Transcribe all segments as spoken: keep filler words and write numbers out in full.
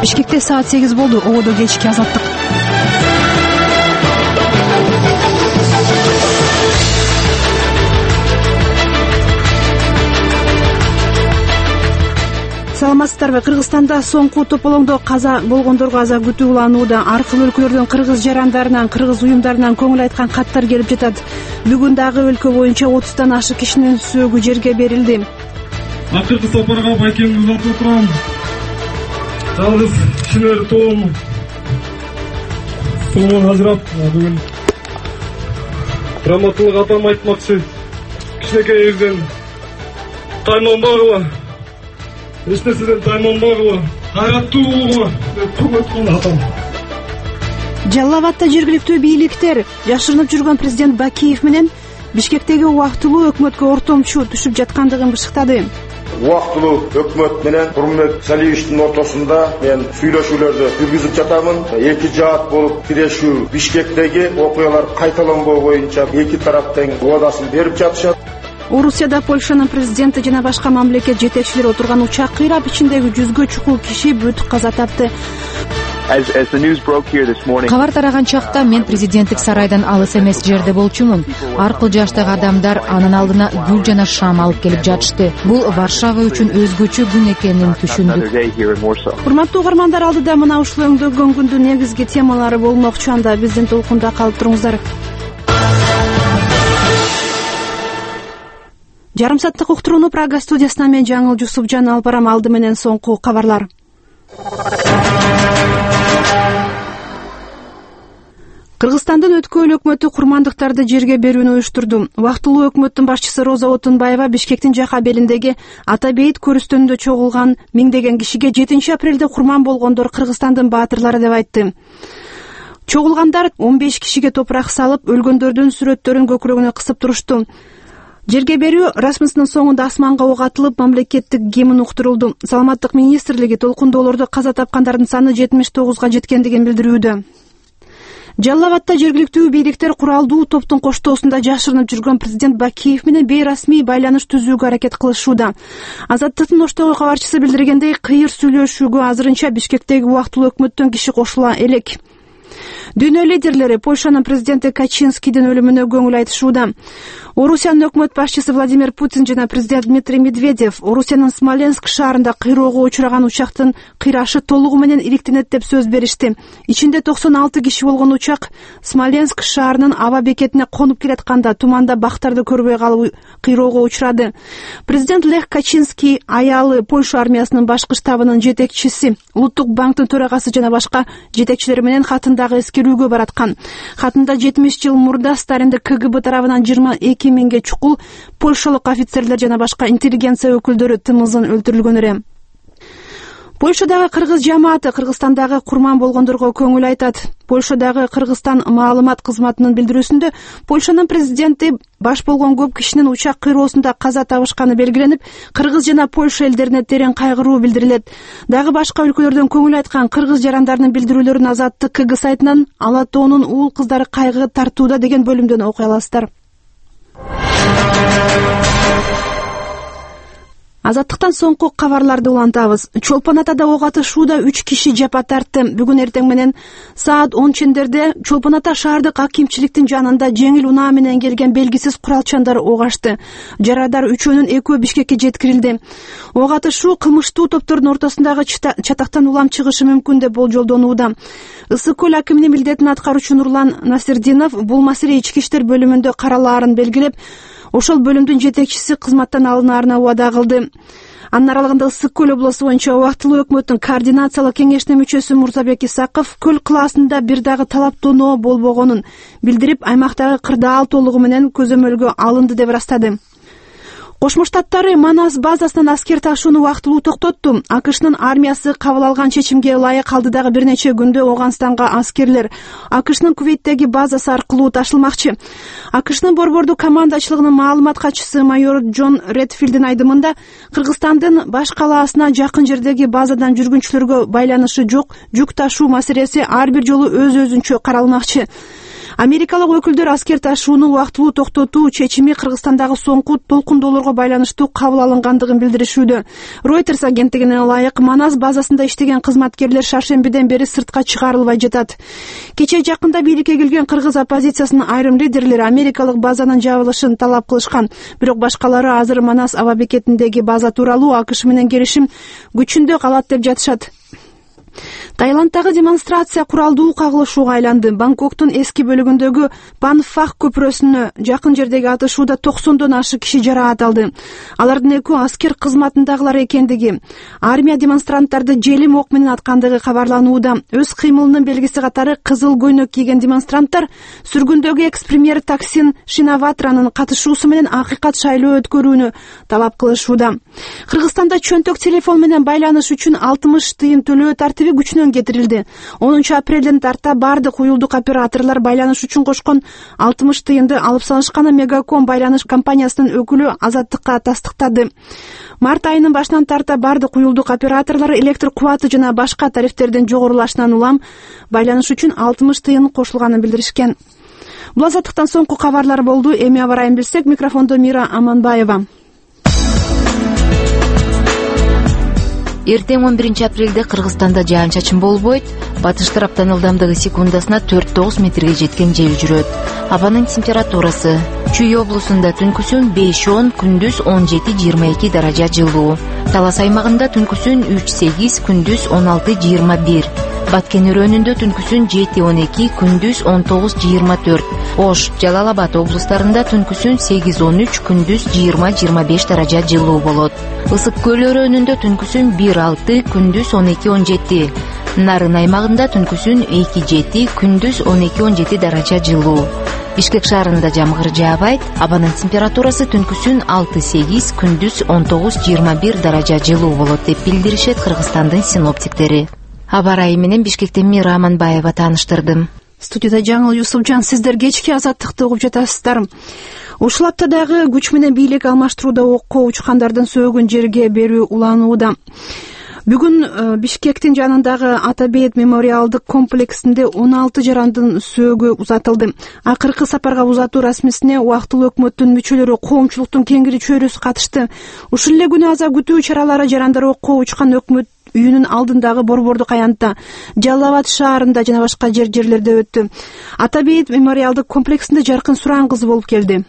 Бишкекте саат сегиз болду. Ободо кечки азаттык. Саламатсыздарбы? Кыргызстанда соңку тополоңдо каза болгондорго аза күтүү уланууда. Ар кыл өлкөлөрдөн кыргыз жарандарынан, кыргыз уюмдарынан көңүл айткан каттар келип жатат. Бүгүн дагы өлкө боюнча отуздан ашык кишинин сөөгү жерге берилди. Акыркы сапарга байкемди узатып турам. Жалгыз кишилер тоом соңун ажырап бүгүн раматылык атам айтмакчы. Кичинекейибизден тайманбагыла. Эч нерседен тайманбагыла. Кайраттуу болгула деп курматтаган атам. Жалал Абадта жергиликтүү бийликтер жашырынып жүргөн президент Бакиев менен Бишкектеги убактылуу өкмөткө ортомчу түшүп жаткандыгын бышыктады. Убактылуу өкмөт менен Турмек Салиевичтин ортосунда мен сүйлөшүүлөрдү жүргүзүп жатамын. Эки жаат болуп тирешүү Бишкектеги окуялар кайталанбоо боюнча эки тарап тең убадасын берип жатышат. Орусияда Польшанын президенти жана башка мамлекет жетекчилери отурган учак кыйрап ичиндеги жүзгө чукул киши бүт каза тапты. Кабар тараган чакта мен президенттик сарайдан алыс эмес жерде болчумун. Ар кыл жаштагы адамдар анын алдына гүл жана шам алып келип жатышты. Бул Варшава үчүн өзгөчө күн экенин түшүндүк. Урматтуу угармандар, алдыда мына ушул өңдөгөн күндүн негизги темалары болмокчу. Анда биздин толкунда калып туруңуздар. Жарым сааттык уктурууну Прага студиясынан мен Жаңыл Жусупжан алып барам. Алды менен соңку кабарлар. Кыргызстандын өткөн өкмөтү курмандыктарды жерге берүүнү уюштурду. Убактылуу өкмөттүн башчысы Роза Отунбаева Бишкектин жак абелиндеги Ата бейит көрүстөнүндө чогулган миңдеген кишиге жетинчи апрелде курман болгондор Кыргызстандын баатырлары деп айтты. Чогулгандар он беш кишиге топурак салып, өлгөндөрдүн сүрөттөрүн көкүрөгүнө кысып турушту. Жерге берүү расмысынын соңунда асманга ок атылып, мамлекеттик гимн уктурулду. Саламаттык министрлиги толкундоолордо каза тапкандардын саны жетимиш тогузга жеткендигин билдирүүдө. Жалал Абадта жергиликтүү бийликтер куралдуу топтун коштоосунда жашырынып жүргөн президент Бакиев менен бейрасмий байланыш түзүүгө аракет кылышууда. Азаттыктын Оштогу кабарчысы билдиргендей, кыйыр сүйлөшүүгө азырынча Бишкектеги убактылуу өкмөттөн киши кошула элек. Дүйнө лидерлери Польшанын президенти Качинскийдин өлүмүнө көңүл айтышууда. Орусиянын өкмөт башчысы Владимир Путин жана президент Дмитрий Медведев Орусиянын Смоленск шаарында кыйроого учураган учактын кыйрашы толугу менен иликтенет деп сөз беришти. Ичинде токсон алты киши болгон учак Смоленск шаарынын аба бекетине конуп келатканда туманда бактарды көрбөй калып кыйроого учурады. Президент Лех Качинский аялы Польша армиясынын башкы штабынын жетекчиси, Улуттук банктын төрагасы жана башка жетекчилери менен хатындагы эскерүүгө бараткан. Хатында жетимиш жыл мурда Сталиндик КГБ тарабынан жыйырма эки миңге чукул польшалык офицерлер жана башка интеллигенция өкүлдөрү тымызын өлтүрүлгөн эле. Польшадагы кыргыз жамааты Кыргызстандагы курман болгондорго көңүл айтат. Польшадагы Кыргызстан маалымат кызматынын билдирүүсүндө Польшанын президенти баш болгон көп кишинин учак кыйроосунда каза табышканы белгиленип, Кыргыз жана Польша элдерине терең кайгыруу билдирилет. Дагы башка өлкөлөрдөн көңүл айткан кыргыз жарандарынын билдирүүлөрүн Азаттык КГ сайтынан Ала тоонун уул кыздары кайгы тартууда деген бөлүмдөн окуй аласыздар. Азаттыктан соңку кабарларды улантабыз. Чолпон Атада ок атышууда үч киши жапа тартты. Бүгүн эртең менен саат он чендерде Чолпон Ата шаардык акимчиликтин жанында жеңил унаа менен келген белгисиз куралчандар ок ачты. Жарадар үчөөнүн экөө Бишкекке жеткирилди. Ок атышуу кылмыштуу топтордун ортосундагы чатактан улам чыгышы мүмкүн деп болжолдонууда. Ысык көл акиминин милдетин аткаруучу Нурлан Насирдинов бул маселе ички иштер бөлүмүндө каралаарын белгилеп, ошол бөлүмдүн жетекчиси кызматтан алынаарына убада кылды. Анын аралыгында Ысык көл облусу боюнча убактылуу өкмөттүн координациялык кеңешинин мүчөсү Мурзабек Исаков көл кылаасында бир дагы талаптоноо болбогонун билдирип, аймактагы кырдаал толугу менен көзөмөлгө алынды деп ырастады. Кошмо Штаттары Манас базасынан аскер ташууну убактылуу токтотту. АКШнын армиясы кабыл алган чечимге ылайык алдыдагы бир нече күндө Ооганстанга аскерлер АКШнын Кувейттеги базасы аркылуу ташылмакчы. АКШнын борбордук командачылыгынын маалымат катчысы майор Джон Редфилдин айдымында Кыргызстандын баш калаасына жакын жердеги базадан жүргүнчүлөргө байланышы жок жүк ташуу маселеси ар бир жолу өз-өзүнчө каралмакчы. Америкалык өкүлдөр аскер ташууну убактылуу токтотуу чечими Кыргызстандагы соңку толкундоолорго байланыштуу кабыл алынгандыгын билдиришүүдө. Reuters агенттигине ылайык Манас базасында иштеген кызматкерлер шаршембиден бери сыртка чыгарылбай жатат. Кечээ жакында бийликке келген кыргыз оппозициясынын айрым лидерлери америкалык базанын жабылышын талап кылышкан, бирок башкалары азыр Манас аба бекетиндеги база тууралуу АКШ менен келишим күчүндө калат деп жатышат. Таиландтагы демонстрация куралдуу кагылышууга айланды. Бангкоктун эски бөлүгүндөгү Панфах көпүрөсүнө жакын жердеги атышууда токсондон ашык киши жараат алды. Алардын экөө аскер кызматындагылар экендиги, армия демонстранттарды желим ок менен аткандыгы кабарланууда. Өз кыймылынын белгиси катары кызыл көйнөк кийген демонстранттар сүргүндөгү экс-премьер Таксин Шинаватранын катышуусу менен акыйкат шайлоо өткөрүүнү талап кылышууда. Кыргызстанда чөнтөк телефон менен байланыш үчүн алтымыш тыйын төлөө тартиби күчүнөн кетирилди. онунчу апрелден тарта бардык уюлдук операторлор байланыш үчүн кошкон алтымыш тыйынды алып салышканы Мегаком байланыш компаниясынын өкүлү Азаттыкка тастыктады. Март айынын башынан тарта бардык уюлдук операторлор электр кубаты жана башка тарифтердин жогорулашынан улам байланыш үчүн алтымыш тыйын кошулганын билдиришкен. Бул азаттыктан соңку кабарлар болду. Эми абарайын билсек, микрофондо Мира Аманбаева. Эртең он биринчи апрелде Кыргызстанда жаан-чачын болбойт. Батыш тараптан ылдамдыгы секундасына төрт тогуз метрге жеткен жел жүрөт. Абанын температурасы: Чүй облусунда түнкүсүн беш он, күндүз он жети жыйырма эки даража жылуу. Талас аймагында түнкүсүн үч сегиз, күндүз он алты жыйырма бир. Баткен өрөөнүндө түнкүсүн жети он эки, күндүз он тогуз жыйырма төрт. Ош, Жалал Абад облустарында түнкүсүн сегиз он үч, күндүз жыйырма жыйырма беш даража жылуу болот. Ысык көл өрөөнүндө түнкүсүн бир алты, күндүз он эки он жети. Нарын аймагында түнкүсүн эки жети, күндүз он эки он жети даража жылуу. Бишкек шаарында жамгыр жаабайт. Абанын температурасы түнкүсүн алты сегиз, күндүз он тогуз жыйырма бир даража жылуу болот деп билдиришет Кыргызстандын синоптиктери. Аба ырайы менен Бишкектен Мира Аманбаева тааныштырдым. Студияда Жаңыл Юсупжан, сиздер кечки азаттыкты угуп жатасыздар. Ушул аптадагы күч менен бийлик алмаштырууда окко учкандардын сөөгүн жерге берүү уланууда. Бүгүн Бишкектин жанындагы Атабейт мемориалдык комплексинде он алты жарандын сөөгү узатылды. Акыркы сапарга узатуу расмисине убактылуу өкмөттүн мүчөлөрү, коомчулуктун кеңири чөйрөсү катышты. Ушул эле күнү аза күтүү чаралары жарандар окко учкан өкмөт үйүнүн алдындагы борбордук аянтта, Жалал Абад шаарында жана башка жер жерлерде өттү. Атабейт мемориалдык комплексинде жаркын Суран кызы болуп келди.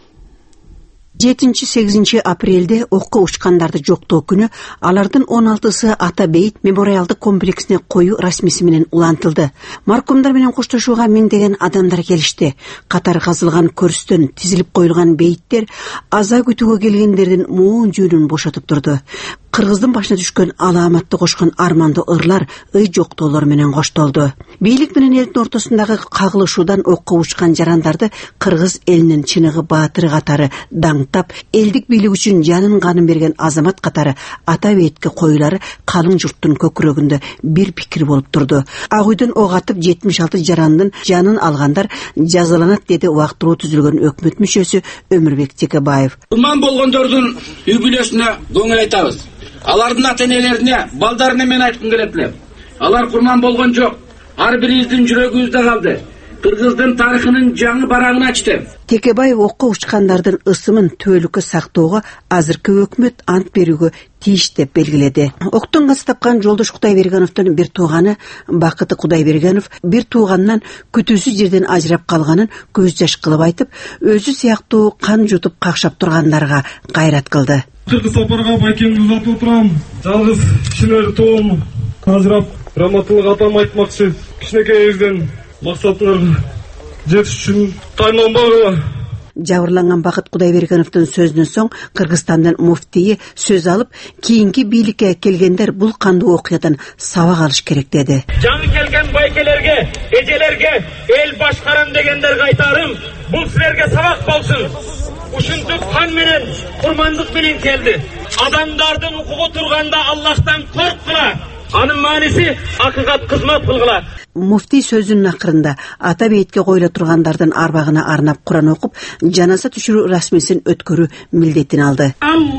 жетинчи сегизинчи апрелде окко учкандарды жоктоо күнү алардын он алтысы Атабейт мемориалдык комплексине коюу расмиси менен улантылды. Маркумдар менен коштошууга миңдеген адамдар келишти. Катар казылган көрстөн тизилип коюлган бейиттер аза күтүүгө келгендердин моон жөнүн бошотуп турду. Кыргыздын башына түшкөн аламатты кошкон армандуу ырлар ый жоктоолор менен коштолду. Бийлик менен элдин ортосундагы кагылышуудан окко учкан жарандарды кыргыз элинин чыныгы баатыры катары даңктап, элдик бийлик үчүн жанын канын берген азамат катары Атабейтке коюлары калың журттун көкүрөгүндө бир пикир болуп турду. Ак үйдөн ок атып жетимиш алты жарандын жанын алгандар жазаланат, деди убактылуу түзүлгөн өкмөт мүчөсү Өмүрбек Текебаев. Курман болгондордун үй бүлөсүнө көңүл айтабыз. Алардын ата-энелерине, балдарына мен айткым келет элем. Алар курман болгон жок. Ар бирибиздин жүрөгүбүздө калды. Кыргыздын тарыхынын жаңы барагын ачты. Текебаев окко учкандардын ысымын түбөлүккө сактоого азыркы өкмөт ант берүүгө тийиш деп белгиледи. Октон каза тапкан Жолдош Кудайбергеновдун бир тууганы Бакыты Кудайбергенов бир тууганынан күтүүсүз жерден ажырап калганын көз жаш кылып айтып, өзү сыяктуу кан жутуп какшап тургандарга кайрат кылды. Кыргыз сапарга байкемди узатып турам. Жалгыз кишилер тоом ажырап, раматылык атам айтмакчы. Кичинекейизден максатыңарга жетиш үчүн тайманбагыла. Жабырланган Бакыт Кудайбергеновдун сөзүнөн соң Кыргызстандын муфтийи сөз алып, кийинки бийликке келгендер бул кандуу окуядан сабак алыш керек деди. Жаңы келген байкелерге, эжелерге, эл башкарам дегендерге айтарым, бул силерге сабак болсун. Ушунтук кан менен, курмандык менен келди. Адамдардын укугу турганда Аллахтан корккула. Анын мааниси акыйкат кызмат кылгыла. Муфтий сөзүнүн акырында Атабейтке коюла тургандардын арбагына арнап Куран окуп, жаназа түшүрүү расмисин өткөрүү милдетин алды.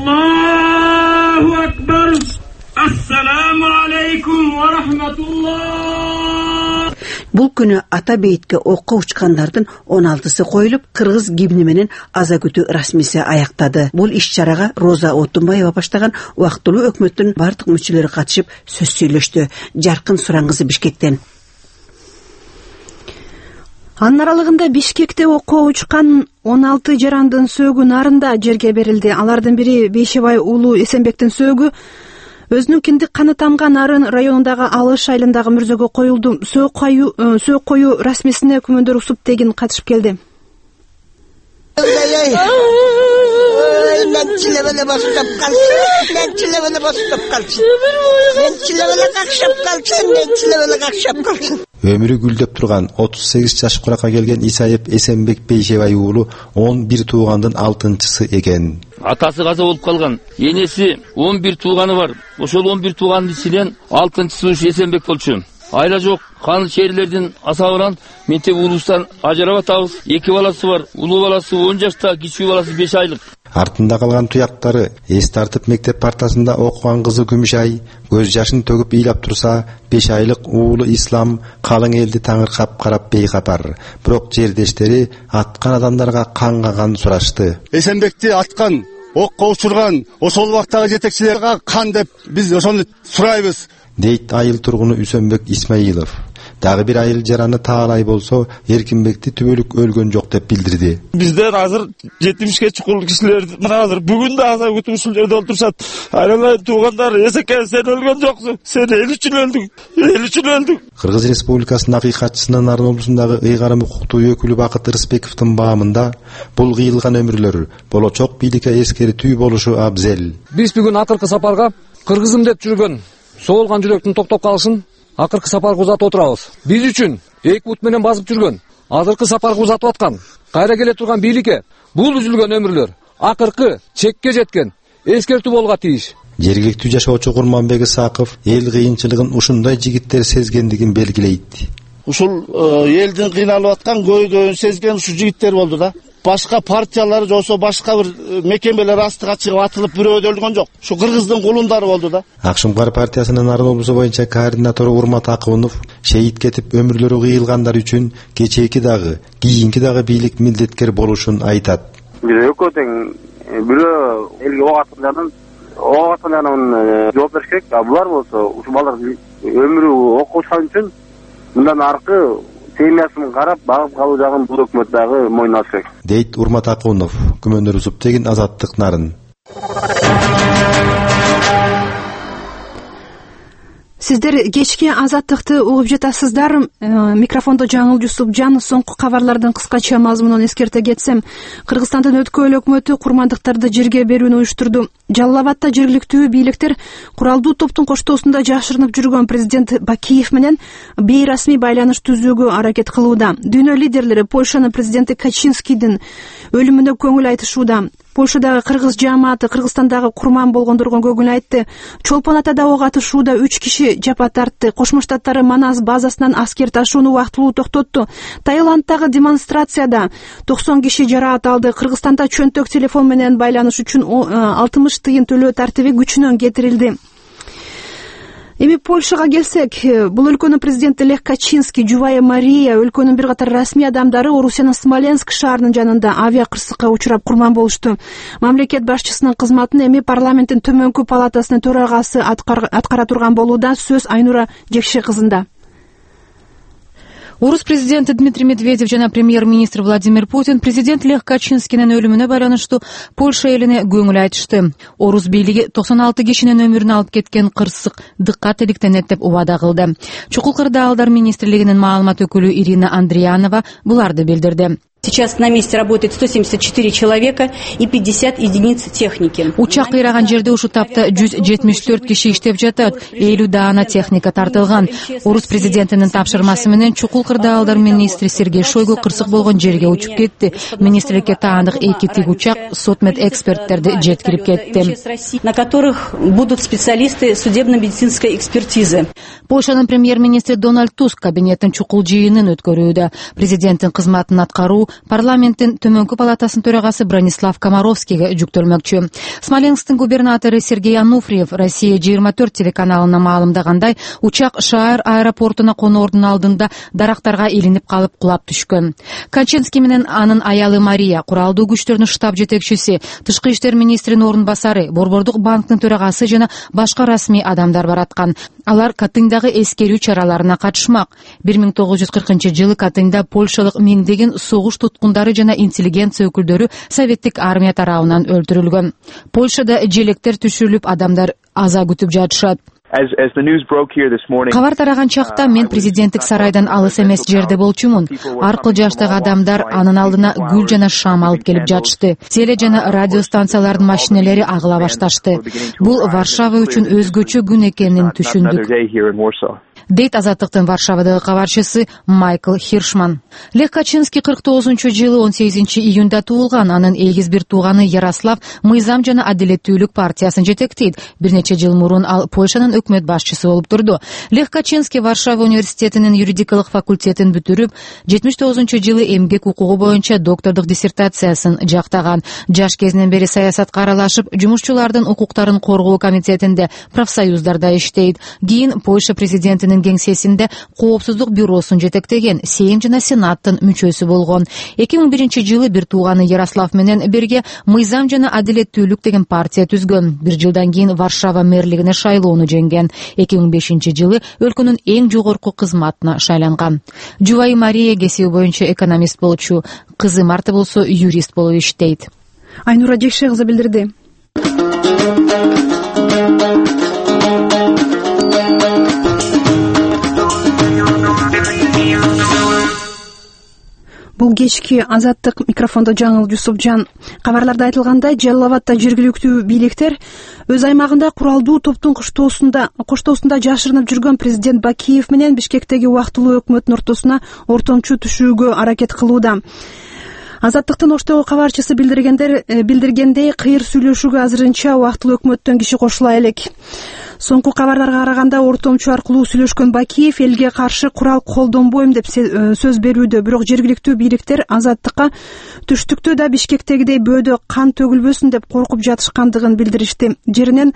Аллаху акбар. Ассаламу алейкум ва рахматуллах. Бул күнү Ата бейитке окко учкандардын он алтысы коюлуп, кыргыз гимни менен аза күтүү расмиси аяктады. Бул иш-чарага Роза Отунбаева баштаган убактылуу өкмөттүн бардык мүчөлөрү катышып сөз сүйлөштү. Жаркын Сураңгызы Бишкектен. Анын аралыгында Бишкекте окко учкан он алты жарандын сөөгү нарында жерге берилди. Алардын бири Бейшебай уулу Эсенбектин сөөгү өзүнүн киндик каны тамган Нарын районундагы Алыш айылындагы мүрзөгө коюлду. Сөök коюу сөök коюу расмисине күмөндөр Усуп Тегин катышып келди. Мен чилебеле баштап калчы, мен чилебеле баштап калчы. Мен чилебеле какшап калчы, мен чилебеле какшап калчы. Өмүрү гүлдөп турган отуз сегиз жаш куракка келген Исаев Эсенбек Бейшебай уулу он бир туугандын алтынчысы экен. Атасы каза болуп калган. Энеси он бир тууганы бар. Ошол он бир тууганын ичинен алтынчысы ушу Эсенбек болчу. Айла жок, каны шерирлердин асабынан ментеп уулустан ажырап атабыз. Эки баласы бар. Улуу баласы он жашта, кичүү баласы беш айлык. Артында калган туяктары эс тартып мектеп партасында окуган кызы Күмүшай көз жашын төгүп ыйлап турса, беш айлык уулу Ислам калың элди таңыркап карап бейкапар. Бирок жердештери аткан адамдарга канга кан сурашты. Эсенбекти аткан, окко учурган ошол убактагы жетекчилерге кан деп биз ошону сурайбыз, дейт айыл тургуну Үсөнбек Исмаилов. Дагы бир айыл жараны таалай болсо, Эркинбекти түбөлүк өлгөн жок деп билдирди. Бизден азыр жетимишке чукул кишилер мына азыр бүгүн да аза күтүүчүлөрдө олтурушат. Айрылай туугандар, эсеке сен өлгөн жоксуң, сен эл үчүн өлдүң, эл үчүн өлдүң. Кыргыз Республикасынын акыйкатчысынын Нарын облусундагы ыйгарым укуктуу өкүлү Бакыт Рысбековдун баамында бул кыйылган өмүрлөр болочок бийликке эскертүү болушу абзел. Биз бүгүн акыркы сапарга кыргызым деп жүргөн соолган жүрөктүн токтоп калышын акыркы сапарга узатып отурабыз. Биз үчүн эки бут менен басып жүргөн, азыркы сапарга узатып аткан, кайра келе турган бийликке бул үзүлгөн өмүрлөр акыркы чекке жеткен эскертүү болууга тийиш. Жергиликтүү жашоочу Курманбек Исаков эл кыйынчылыгын ушундай жигиттер сезгендигин белгилейт. Ушул элдин кыйналып аткан көйгөйүн сезген ушу жигиттер болду да. Башка партиялар жосо башка бир мекемелер астыга чыгып атылып бирөө өлгөн жок. Ушу кыргыздын кулундары болду да. Акшумкар партиясынын Нарын облусу боюнча координатору Урмат Акунов шейит кетип өмүрлөрү кыйылгандар үчүн кечээки дагы, кийинки дагы бийлик милдеткер болушун айтат. Бирөө экөө тең, бирөө элге ок аткандан ок аткандан жооп бериш керек. А булар болсо ушу балдар өмүрү окко учкан үчүн мындан аркы семьясын карап багып калуу жагын бул өкмөт дагы мойнуна алыш керек, дейт Урмат Акунов. Күмөндөр Усуп Тегин, Азаттык, Нарын. Сиздер кечки Азаттыкты угуп жатасыздар. Микрофондо Жаңыл Жусупжан. Соңку кабарлардын кыскача мазмунун эскерте кетсем, Кыргызстандын өткөн өкмөтү курмандыктарды жерге берүүнү уюштурду. Жалал Абадта жергиликтүү бийликтер куралдуу топтун коштоосунда жашырынып жүргөн президент Бакиев менен бейрасмий байланыш түзүүгө аракет кылууда. Дүйнө лидерлери Польшанын президенти Качинскийдин өлүмүнө көңүл айтышууда. Польшадагы кыргыз жааматы Кыргызстандагы курман болгондорго көңүл айтты. Чолпон Атада ок атышууда үч киши жапа тартты. Кошмо Штаттары Манас базасынан аскер ташууну убактылуу токтотту. Таиланддагы демонстрацияда токсон киши жараат алды. Кыргызстанда чөнтөк телефон менен байланыш үчүн алтымыш тыйын төлөө тартиби күчүнөн кетирилди. Эми Польшага келсек, бул өлкөнүн президенти Лех Качинский, жубайы Мария, өлкөнүн бир катар расмий адамдары Орусиянын Смоленск шаарынын жанында авиа кырсыкка учурап курман болушту. Мамлекет башчысынын кызматын эми парламенттин төмөнкү палатасынын төрагасы аткара турган болууда. Сөз Айнура Жекше кызында. Орус президенти Дмитрий Медведев жана премьер-министр Владимир Путин президент Лех Качинскийнин өлүмүнө байланыштуу Польша элине көңүл айтышты. Орус бийлиги токсон алты кишинин өмүрүн алып кеткен кырсык дыккат иликтенет деп убада кылды. Чукул кырдаалдар министрлигинин маалымат өкүлү Ирина Андриянова буларды билдирди. Сейчас на месте работает сто семьдесят четыре человека и пятьдесят единиц техники. Учак кыйраган жерде ушу тапта жүз жетимиш төрт киши иштеп жатат, элүү даана техника тартылган. Орус президентинин тапшырмасы менен Чукул кырдаалдар министри Сергей Шойгу кырсык болгон жерге учуп кетти. Министрликке таандык эки тик учак сотмед эксперттерди жеткирип кетти, на которых будут специалисты судебно-медицинской экспертизы. Польшанын премьер-министри Дональд Туск кабинеттин чукул жыйынын өткөрүүдө. Президенттин кызматын аткаруу парламенттин төмөнкү палатасынын төрагасы Бронислав Комаровскийге жүктөлмөкчү. Смоленсктин губернатору Сергей Ануфриев Россия жыйырма төрт телеканалына маалымдагандай, учак шаар аэропортуна коноордун алдында дарактарга илинип калып кулап түшкөн. Качинский менен анын аялы Мария, куралдуу күчтөрдүн штаб жетекчиси, тышкы иштер министринин орун басары, Борбордук банктын төрагасы жана башка расмий адамдар бараткан. Алар Катындагы эскерүү чараларына катышмак. бир миң тогуз жүз кыркынчы жылы Катында польшалык миңдеген согуш туткундары жана интеллигенция өкүлдөрү советтик армия тарабынан өлтүрүлгөн. Польшада желектер түшүрүлүп, адамдар аза күтүп жатышат. Кабар тараган чакта мен президенттик сарайдан алыс эмес жерде болчумун. Ар кыл жаштагы адамдар анын алдына гүл жана шам алып келип жатышты. Теле жана радио станциялардын машинелери агыла башташты. Бул Варшава үчүн өзгөчө күн экенин түшүндүк, дейт Азаттыктын Варшавадагы кабарчысы Майкл Хиршман. Лех Качинский кырк тогузунчу жылы он сегизинчи июнда туулган. Анын эгиз бир тууганы Ярослав Мыйзам жана адилеттүүлүк партиясын жетектейт. Бир нече жыл мурун ал Польшанын өкмөт башчысы болуп турду. Лех Качинский Варшава университетинин юридикалык факультетин бүтүрүп, жетимиш тогузунчу жылы эмгек укугу боюнча доктордук диссертациясын жактаган. Жаш кезинен бери саясатка аралашып, жумушчулардын укуктарын коргоо комитетинде, профсоюздарда иштейт. Кийин Польша президентинин кеңсесинде коопсуздук бюросун жетектеген, Сейм жана Сенаттын мүчөсү болгон. эки миң биринчи жылы бир тууганы Ярослав менен бирге Мыйзам жана адилеттүүлүк деген партия түзгөн. Бир жылдан кийин Варшава мэрлигине шайлоону жеңген. эки миң бешинчи жылы өлкөнүн эң жогорку кызматына шайланган. Жубайы Мария кесиби боюнча экономист болчу, кызы Марта болсо юрист болуп иштейт. Айнура Жекше кызы билдирди. Бул кечки Азаттык микрофондо Жаңыл Жусупжан. Кабарларда айтылгандай, Жалал Абадда жергиликтүү бийликтер өз аймагында куралдуу топтун коштоосунда коштоосунда жашырынып жүргөн президент Бакиев менен Бишкектеги убактылуу өкмөттүн ортосуна ортомчу түшүүгө аракет кылууда. Азаттыктын Оштогу кабарчысы билдиргендер билдиргендей, кыйыр сүйлөшүүгө азырынча убактылуу өкмөттөн киши кошула элек. Соңку кабарларга караганда, ортомчу аркылуу сүйлөшкөн Бакиев элге каршы курал колдонбойм деп сөз берүүдө, бирок жергиликтүү бийликтер Азаттыкка түштүктө да Бишкектегидей бөөдө кан төгүлбөсүн деп коркуп жатышкандыгын билдиришти. Жеринен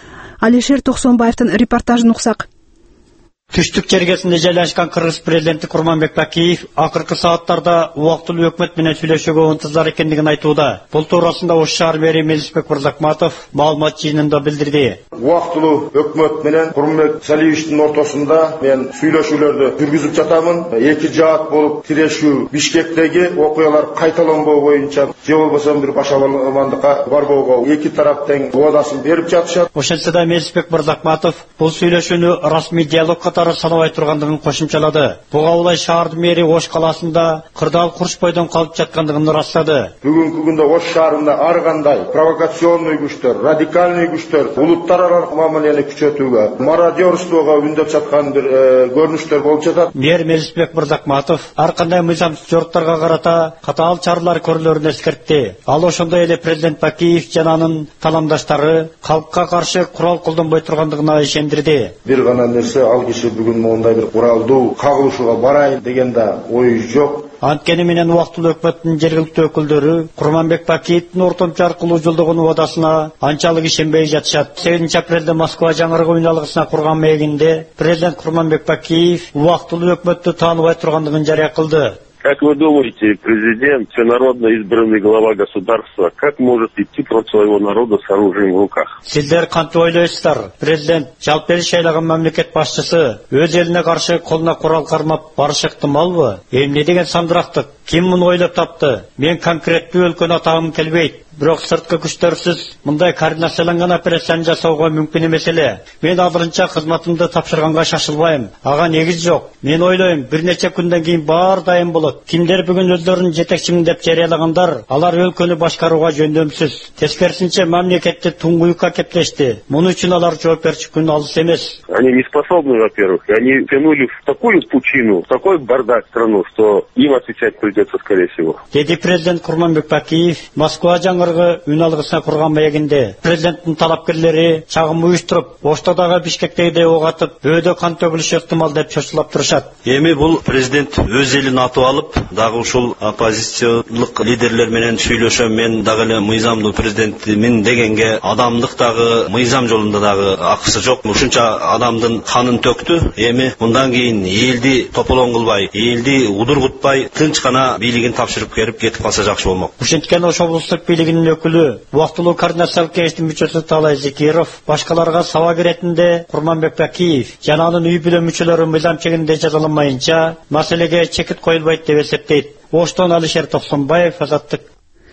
Алишер Токсонбаевдин репортажын уксак. Түштүк чергесинде жайлашкан кыргыз президенти Курманбек Бакиев акыркы сааттарда убактылуу өкмөт менен сүйлөшүүгө ынтызар экендигин айтууда. Бул туурасында Ош шаар мэри Мелисбек Мырзакматов маалымат жыйынында билдирди. Убактылуу өкмөт менен Курманбек Салиевичтин ортосунда мен сүйлөшүүлөрдү жүргүзүп жатамын. Эки жаат болуп тирешүү, Бишкектеги окуялар кайталанбоо боюнча же болбосо бир башаламандыкка барбоого эки тарап тең уадасын берип жатышат. Ошентсе да Мелисбек Мырзакматов бул сүйлөшүүнү расмий диалогко санабай тургандыгын кошумчалады. Буга улай шаардын мэри Ош калаасында кырдаал курушпойдон калып жаткандыгын ырастады. Бүгүнкү күндө Ош шаарында ар кандай провокационный күчтөр, радикальный күчтөр улуттар аралык мамилени күчөтүүгө, мародерствого үндөп жаткан бир көрүнүштөр болуп жатат. Мэр Мелисбек Мырзакматов ар кандай мыйзамсыз жорттарга карата катаал чаралар көрүлөрүн эскертти. Ал ошондой эле президент Бакиев жана анын таламдаштары калкка каршы курал колдонбой тургандыгына ишендирди. Бир гана нерсе, ал киши бүгүн мондай бир куралдуу кагылышууга барайын деген да ою жок. Анткени менен убактылуу өкмөттүн жергиликтүү өкүлдөрү Курманбек Бакиевдин ортомчу аркылуу жолдогон убадасына анчалык ишенбей жатышат. сегизинчи апрелде Москва жаңырыгы уюналгысына курган маегинде президент Курманбек Бакиев убактылуу өкмөттү тааныбай тургандыгын жарыя кылды. Как вы думаете, президент, всенародно избранный глава государства, как может идти против своего народа с оружием в руках? Сиздер кантип ойлойсуздар? Президент, жалпы эл шайланган мамлекет башчысы өз элине каршы колуна курал кармап барышы ыктымалбы? Эмне деген сандырактык? Ким муну ойлоп тапты? Мен конкреттүү өлкөнү атагым келбейт. Бирок сырткы күчтөрсүз мындай координацияланган операцияны жасоого мүмкүн эмес эле. Мен азырынча кызматымды тапшырганга шашылбайм. Ага негиз жок. Мен ойлойм, бир нече күндөн кийин баары дайым болот. Кимдер бүгүн өздөрүн жетекчимин деп жарыялагандар, алар өлкөнү башкарууга жөндөмсүз. Тескерисинче мамлекетти туңгуюкка кептешти. Муну үчүн алар жооп берчү күн алыс эмес. Они не способны, во-первых, они тянули в такую пучину, в такой бардак страну, что им отвечать придется, скорее всего. Деди президент Курманбек Бакиев Москва жаңырыгы жаңыргы үн алгысына курган маегинде президенттин талапкерлери чагым уюштуруп, Оштодагы Бишкектегидей ок атып, бөөдө кан төгүлүшү ыктымал деп чочулап турушат. Эми бул президент өз элин атып алып, дагы ушул оппозициялык лидерлер менен сүйлөшөм, мен дагы эле мыйзамдуу президентмин дегенге адамдык дагы, мыйзам жолунда дагы акысы жок. Ушунча адамдын канын төктү. Эми мындан кийин элди тополоң кылбай, элди удургутпай, тынч гана бийлигин тапшырып берип кетип калса жакшы болмок. Ушинткени Ош облустук бийлигинин өкүлү, убактылуу координациялык кеңештин мүчөсү Талай Зекиров башкаларга сабак иретинде Курманбек Бакиев жана анын үй бүлө мүчөлөрү мыйзам чегинде жазаланмайынча маселеге чекит коюлбайт деп эсептейт. Оштон Алишер Токсонбаев, Азаттык.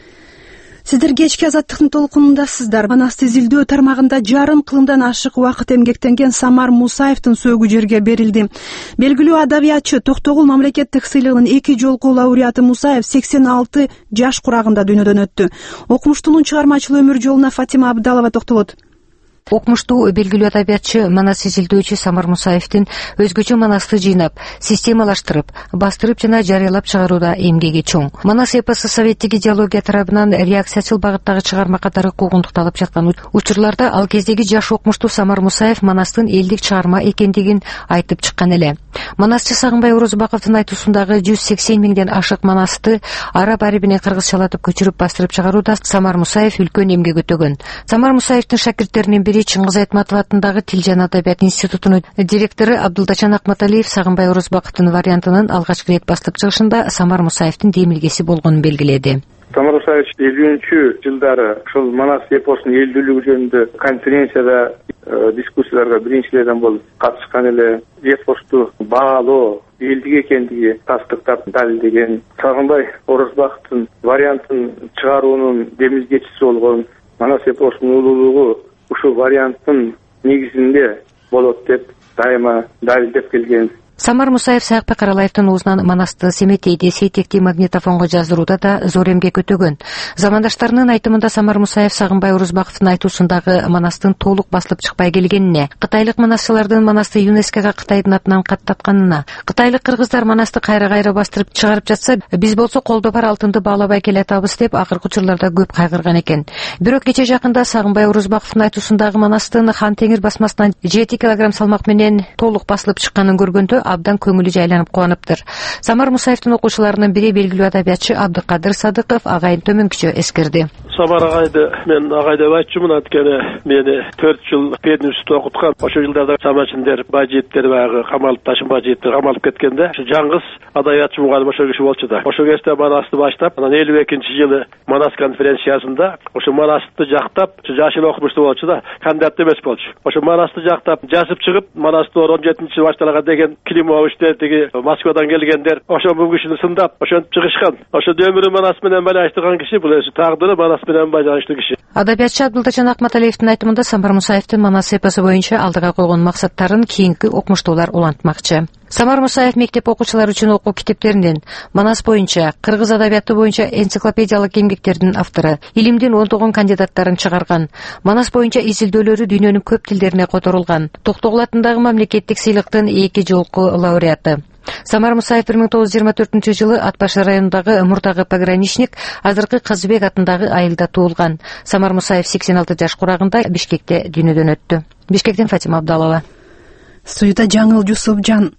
Сиздер кечки Азаттыктын толкунундасыздар. Манасты изилдөө тармагында жарым кылымдан ашык убакыт эмгектенген Самар Мусаевдин сөөгү жерге берилди. Белгилүү адабиятчы, Токтогул мамлекеттик сыйлыгынын эки жолку лауреаты Мусаев сексен алты жаш курагында дүйнөдөн өттү. Окумуштуунун чыгармачыл өмүр жолуна Фатима Абдалова токтолот. Окумуштуу белгилүү адабиятчы Манас изилдөөчү Самар Мусаевдин өзгөчө Манасты жыйнап, системалаштырып, бастырып жана жарыялап чыгарууда эмгеги чоң. Манас эпосу советтик идеология тарабынан реакциячыл багыттагы чыгарма катары куугунтукталып жаткан учурларда ал кездеги жаш окумуштуу Самар Мусаев Манастын элдик чыгарма экендигин айтып чыккан эле. Манасчы Сагынбай Орозбаковдун айтуусундагы жүз сексен миңден ашык Манасты араб арабинен кыргызчалатып көчүрүп бастырып чыгарууда Самар Мусаев үлкөн эмгек өтөгөн. Самар Мусаевдин шакирттеринин бири Чыңгыз Айтматов атындагы Тил жана Адабият институтунун директору Абдулдачан Акматалиев Сагынбай Орозбаковдун вариантынын алгачкы ирет бастырып чыгышында Самар Мусаевдин демилгеси болгонун белгиледи. Самар Мусаев элүүнчү жылдары ушул Манас эпосунун элдүүлүгү жөнүндө конференцияда, дискуссияларга биринчилерден болуп катышкан эле. Эпосту баалоо элдик экендиги тастыктап далилдеген. Сагынбай Орозбаковдун вариантын чыгаруунун демилгечиси болгон Манас эпосунун улуулугу ушул варианттын негизинде болот деп дайыма далилдеп келген. Самар Мусаев Саакбек Каралаевдин оозунан Манасты Семетейде сейтекти магнитофонго жаздырууда да зор эмгек өтөгөн. Замандаштарынын айтымында Самар Мусаев Сагынбай Орозбаковдун айтуусундагы Манастын толук басылып чыкпай келгенине, кытайлык манасчылардын Манасты ЮНЕСКОга Кытайдын атынан каттатканына, кытайлык кыргыздар Манасты кайра-кайра бастырып чыгарып жатса, биз болсо колдо бар алтынды баалабай келатабыз деп акыркы учурларда көп кайгырган экен. Бирок кече жакында Сагынбай Орозбаковдун айтуусундагы Манастын Хан Теңир басмасынан жети килограмм салмак менен толук басылып чыкканын көргөндө абдан көңүлү жайланып кубаныптыр. Самар Мусаевдин окуучуларынын бири белгилүү адабиятчы Абдыкадыр Садыков агайын төмөнкүчө эскерди. Самар агайды мен агай деп айтчумун, анткени мени төрт жыл пединститутта окуткан. Ошол жылдарда Самачиндер, Бажиевтер баягы камалып, Ташын Бажиевтер камалып кеткенде, ушу жаңгыз адабиятчы мугалим ошол киши болчу да. Ошол кезде Манасты баштап, анан элүү экинчи жылы Манас конференциясында ошо Манасты жактап, жашыл окумуштуу болчу да, кандидат эмес болчу. Ошо Манасты жактап жазып чыгып, Манасты он жетинчи жылы башталган деген Климовичтер тиги Москвадан келгендер, ошо бул кишини сындап, ошентип чыгышкан. Ошо өмүрү Манас менен байланыштырган киши, бул өзү тагдыры Манас менен байланыштуу киши. Адабиятчы Абдулдачан Акматалиевдин айтымында Самар Мусаевдин Манас эпосу боюнча алдыга койгон максаттарын кийинки окумуштуулар улантмакчы. Самар Мусаев мектеп окуучулары үчүн окуу китептеринен, Манас боюнча, кыргыз адабияты боюнча энциклопедиялык эмгектердин автору, илимдин ондогон кандидаттарын чыгарган. Манас боюнча изилдөөлөрү дүйнөнүн көп тилдерине которулган. Токтогул атындагы мамлекеттик сыйлыктын эки жолку лауреаты. Самар Мусаев бир миң тогуз жүз жыйырма төртүнчү жылы Атбаш районундагы Муртагы пограничник, азыркы Казыбек атындагы айылда туулган. Самар Мусаев сексен алты жаш курагында Бишкекте дүйнөдөн өттү. Бишкектен Фатима Абдалова. Студияда Жаңыл Жусупжан.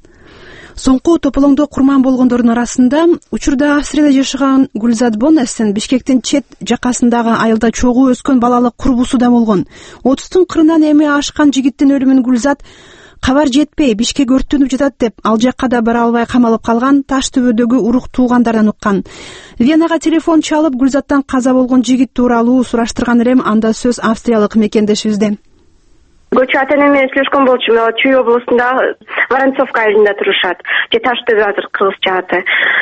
Соңку тополоңдо курман болгондордун арасында учурда Австрияда жашаган Гүлзат Бонессен Бишкектин чет жакасындагы айылда чогуу өскөн балалык курбусу да болгон. отуздун кырынан эми ашкан жигиттин өлүмүн Гүлзат кабар жетпей Бишкек өрттөнүп жатат деп ал жакка да бара албай камалып калган Таш төбөдөгү урук туугандардан уккан. Венага телефон чалып Гүлзаттан каза болгон жигит тууралуу сураштырган элем, анда сөз австриялык мекендешибизде. Көчү ата-эне менен сүйлөшкөн болчумун. Чүй областында Воронцовка айылында турушат. Же Таш төбө азыр кыргызча аты.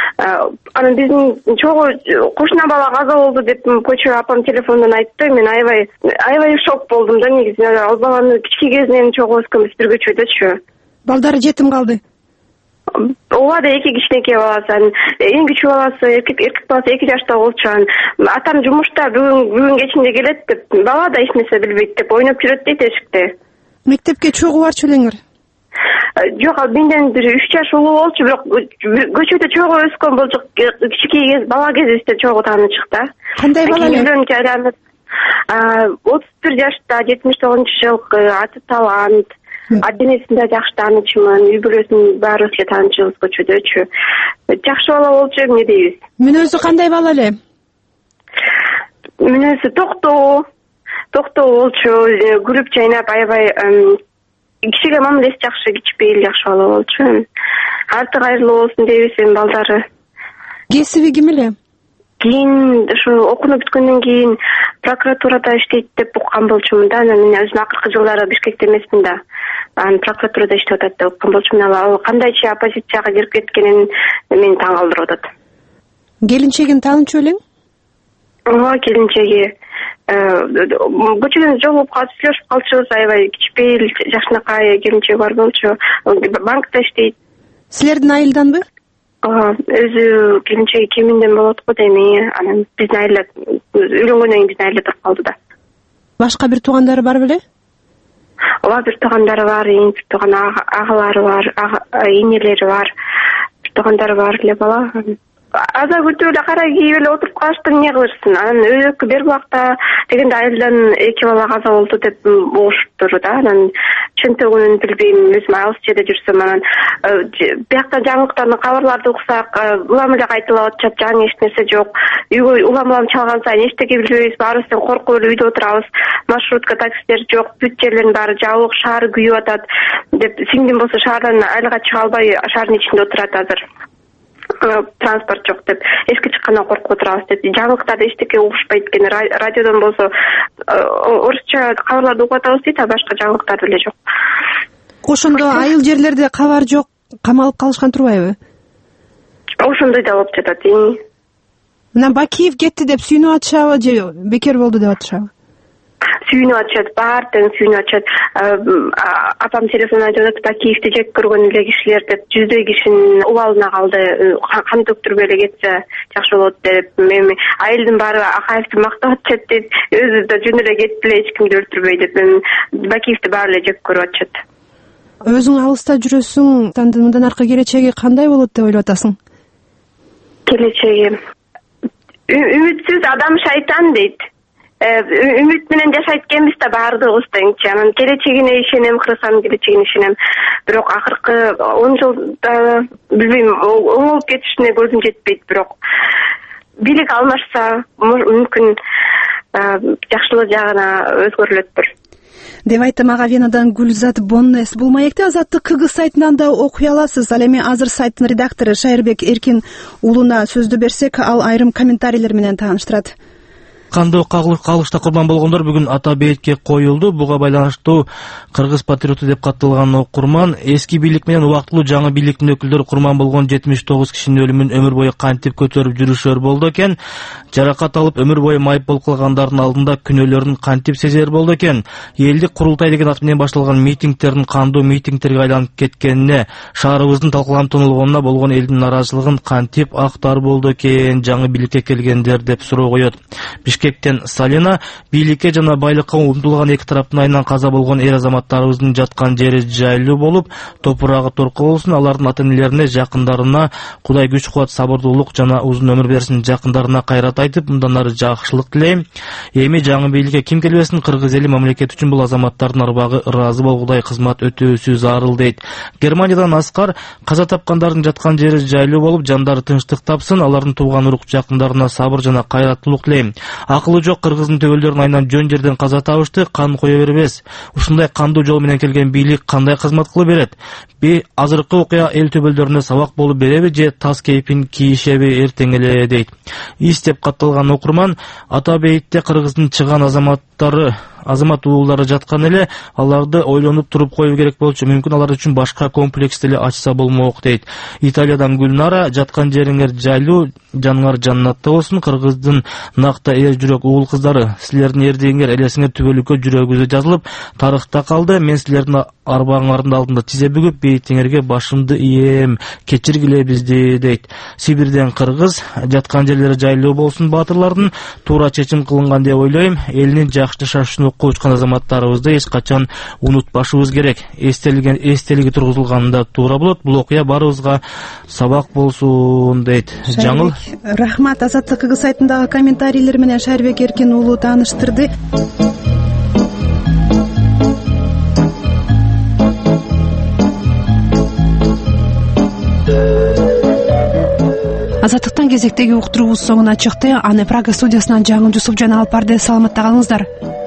Анан биздин чогуу кошуна бала каза болду деп көчү апам телефондон айтты. Мен аябай аябай шок болдум да негизи. Ал баланы кички кезинен чогуу өскөнбүз бир көчөдөчү. Балдары жетим калды. Ооба да эки кичинекей баласы. Эң кичүү баласы эркек эркек баласы эки жашта болчу. Атам жумушта бүгүн бүгүн кечинде келет деп, бала да эч нерсе билбейт деп ойноп жүрөт дейт эшикте. Мектепке чогуу барчу элеңер? Жок, ал менден бир үч жаш улуу болчу, бирок көчөдө чогуу өскөн болчу, кичинекей бала кезибизде чогуу таанышык да. Кандай бала эле? отуз бир жашта, жетимиш тогузунчу жылкы, аты талант. Аденесин да жакшы таанычымын, үй бүлөсүн баарыбыз эле таанычыбыз көчөдөчү. Жакшы бала болчу, эмне дейбиз. Мүнөзү кандай бала эле? Мүнөзү токтоо, токтоо болчу, күлүп жайнап аябай кишиге мамилеси жакшы, кичпейил жакшы бала болчу. Арты кайрылуу болсун дейбиз, эми балдары. Кесиби ким эле? Кийин ушу окууну бүткөндөн кийин прокуратурада иштейт деп уккан болчумун да. Мен өзүм акыркы жылдары Бишкекте эмесмин да. Анан прокуратурада иштеп атат деп уккан болчумун. Ал кандайча оппозицияга кирип кеткенин мени таң калтырып атат. Келинчегин таанычу элең? Ооба, келинчеги көчөдөн жолугуп калып сүйлөшүп калчубуз, аябай кичпейил жакшынакай келинчеги бар болчу. Банкта иштейт. Силердин айылданбы? Өзү келинчеги Кеминден болот го деми, анан биздин айылда үйлөнгөндөн кийин биздин айылда туруп калды да. Башка бир туугандары бар беле? Ооба, бир туугандары бар, эң бир тууган агалары бар, энелери бар, бир туугандары бар эле бала. Аза күтүп эле кара кийип эле отуруп калышты, эмне кылышсын. Анан өзөкү бер убакта дегенде айылдан эки бала каза болду деп угушуптур да. Анан чынтыгын билбейм, өзүм алыс жерде жүрсөм, анан биякта жаңылыктарды, кабарларды уксак, улам эле кайталап атышат, жаңы эч нерсе жок. Үйгө улам-улам чалган сайын эчтеке билбейбиз, баарыбыздан коркуп эле үйдө отурабыз. Маршрутка, таксилер жок, бүт жерлердин баары жабык, шаар күйүп атат деп. Сиңдим болсо шаардан айылга чыга албай шаардын ичинде отурат азыр. Транспорт жок деп, эшикке чыккандан коркуп отурабыз деп. Жаңылыктарда эчтеке угушпайт экен. Радиодон болсо орусча кабарларды угуп атабыз дейт, а башка жаңылыктар деле жок. Ошондо айыл жерлерде кабар жок, камалып калышкан турбайбы? Ошондой да болуп жатат. Мына Бакиев кетти деп сүйүнүп атышабы же бекер болду деп атышабы? Сүйүнүп атышат, баар тең сүйүнүп атышат. Апам телефон айтып атат, Бакиевди жек көргөн эле кишилер деп, жүздөй кишинин убалына калды, кан төктүрбөй эле кетсе жакшы болот деп. Эми айылдын баары Акаевди мактап атышат дейт, өзү да жөн эле кетти эле, эч кимди өлтүрбөй деп. Бакиевди баары эле жек көрүп атышат. Өзүң алыста жүрөсүң, мындан аркы келечеги кандай болот деп ойлоп атасың? Келечеги үмүтсүз адам шайтан дейт. Үмүт менен жашайт экенбиз да баардыгыбыз теңчи. Анан келечегине ишенем, Кыргызстандын келечегине ишенем. Бирок акыркы он жылда билбейм, оңолуп кетишине көзүм жетпейт. Бирок бийлик алмашса мүмкүн жакшылык жагына өзгөрүлөттүр деп айтты мага Венадан Гүлзат Боннес. Бул маекти Азаттык Кыргыз сайтынан да окуй аласыз. Ал эми азыр сайттын редактору Шайырбек Эркин уулуна сөздү берсек, ал айрым комментарийлер менен тааныштырат. Кандуу калышта курман болгондор бүгүн ата бейитке коюлду. Буга байланыштуу кыргыз патриоту деп катталган окурман эски бийлик менен убактылуу жаңы бийликтин өкүлдөрү курман болгон жетимиш тогуз кишинин өлүмүн өмүр бою кантип көтөрүп жүрүшөр болду экен, жаракат алып өмүр бою майып болуп калгандардын алдында күнөөлөрүн кантип сезер болду экен, элдик курултай деген ат менен башталган митингдердин кандуу митингтерге айланып кеткенине, шаарыбыздын талкаланып тонолгонуна болгон элдин наразылыгын кантип актар болду экен жаңы бийликке келгендер деп суроо коет. Бишкектен Салина бийликке жана байлыкка умтулган эки тараптын айынан каза болгон эр азаматтарыбыздын жаткан жери жайлуу болуп, топурагы торко болсун, алардын ата-энелерине, жакындарына Кудай күч кубат, сабырдуулук жана узун өмүр берсин, жакындарына кайрат айтып, мындан ары жакшылык тилейм. Эми жаңы бийликке ким келбесин, кыргыз эли мамлекет үчүн бул азаматтардын арбагы ыраазы болгудай кызмат өтөөсү зарыл дейт. Германиядан Аскар каза тапкандардын жаткан жери жайлуу болуп, жандары тынчтык тапсын, алардын тууган урук жакындарына сабыр жана кайраттуулук тилейм. Акылы жок кыргыздын төбөлдөрүнүн айынан жөн жерден каза табышты, кан кое бербес. Ушундай кандуу жол менен келген бийлик кандай кызмат кылып берет? Би азыркы окуя эл төбөлдөрүнө сабак болуп береби же тас кейпин кийишеби эртең эле дейт. Ис деп катталган окурман ата бейитте кыргыздын чыган азаматтары азамат уулдары жаткан эле, аларды ойлонуп туруп коюу керек болчу. Мүмкүн алар үчүн башка комплекс деле ачса болмок дейт. Италиядан Гүлнара жаткан жериңер жайлуу, жаныңар жаннатта болсун. Кыргыздын накта эр жүрөк уул кыздары, силердин эрдигиңер элесиңер түбөлүккө жүрөгүбүздө жазылып, тарыхта калды. Мен силердин арбаңардын алдында тизе бүгүп бейитиңерге башымды ийем, кечиргиле бизди дейт. Сибирден кыргыз, жаткан жерлери жайлуу болсун баатырлардын туура чечим кылынган деп ойлойм. Элинин жакшы жашашын окуп учкан азаматтарыбызды эч качан унутпашыбыз керек. Эстелген эстелиги тургузулганда туура болот. Бул окуя баарыбызга сабак болсун дейт. Жаңыл. Рахмат. Азаттык кыргыз сайтындагы комментарийлер менен Шарбек Эркин уулу тааныштырды. Азаттыктан кезектеги уктуруубуз соңуна чыкты. Аны Прага студиясынан Жаңыл Жусуп жана алып барды. Саламатта калыңыздар.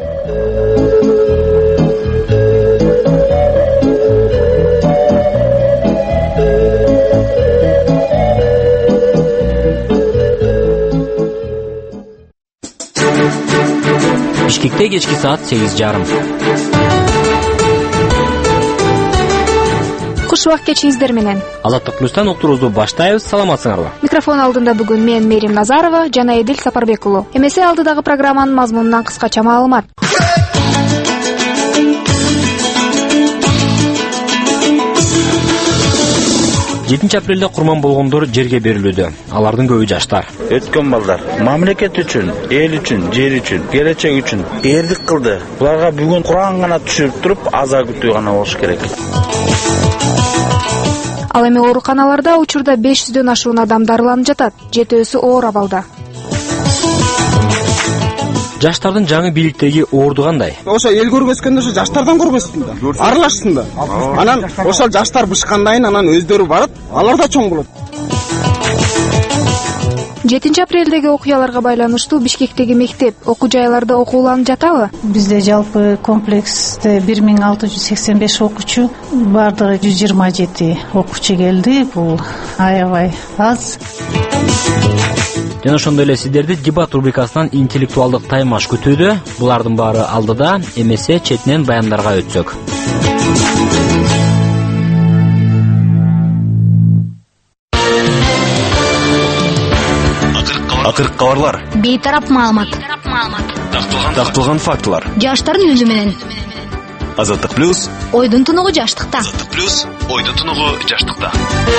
Бишкекте кечки саат сегиз жарым. Куш убак кечиңиздер менен. Азаттык плюстан уктуруубузду баштайбыз. Саламатсыңарбы? Микрофон алдында бүгүн мен Мерим Назарова жана Эдил Сапарбек уулу. Эмесе алдыдагы программанын мазмунунан кыскача маалымат. жетинчи апрелде курман болгондор жерге берилүүдө. Алардын көбү жаштар. Өткөн балдар мамлекет үчүн, эл үчүн, жер үчүн, келечек үчүн эрдик кылды. Буларга бүгүн Куран гана түшүрүп туруп, аза күтүү гана болуш керек. Ал эми ооруканаларда учурда беш жүздөн ашуун адам дарыланып жатат. Жетөөсү оор абалда. Жаштардын жаңы бийликтеги оорду кандай? Ошо эл көргөзгөндө ошо жаштардан көргөзсүн да. Аралашсын да. Анан ошол жаштар бышкандайын анан өздөрү барып, алар да чоң болот. жетинчи апрелдеги окуяларга байланыштуу Бишкектеги мектеп, окуу жайларда окууланып жатабы? Бизде жалпы комплексте бир миң алты жүз сексен беш окуучу, бардыгы жүз жыйырма жети окуучу келди. Бул аябай аз. Жана ошондой эле сиздерди дебат рубрикасынан интеллектуалдык таймаш күтүүдө. Булардын баары алдыда, эмесе четинен баяндарга өтсөк. Акыркы кабарлар. Бейтарап маалымат. Такталган фактылар. Жаштардын үнү менен. Азаттык плюс. Ойдун тунугу жаштыкта. Азаттык плюс. Ойдун тунугу жаштыкта.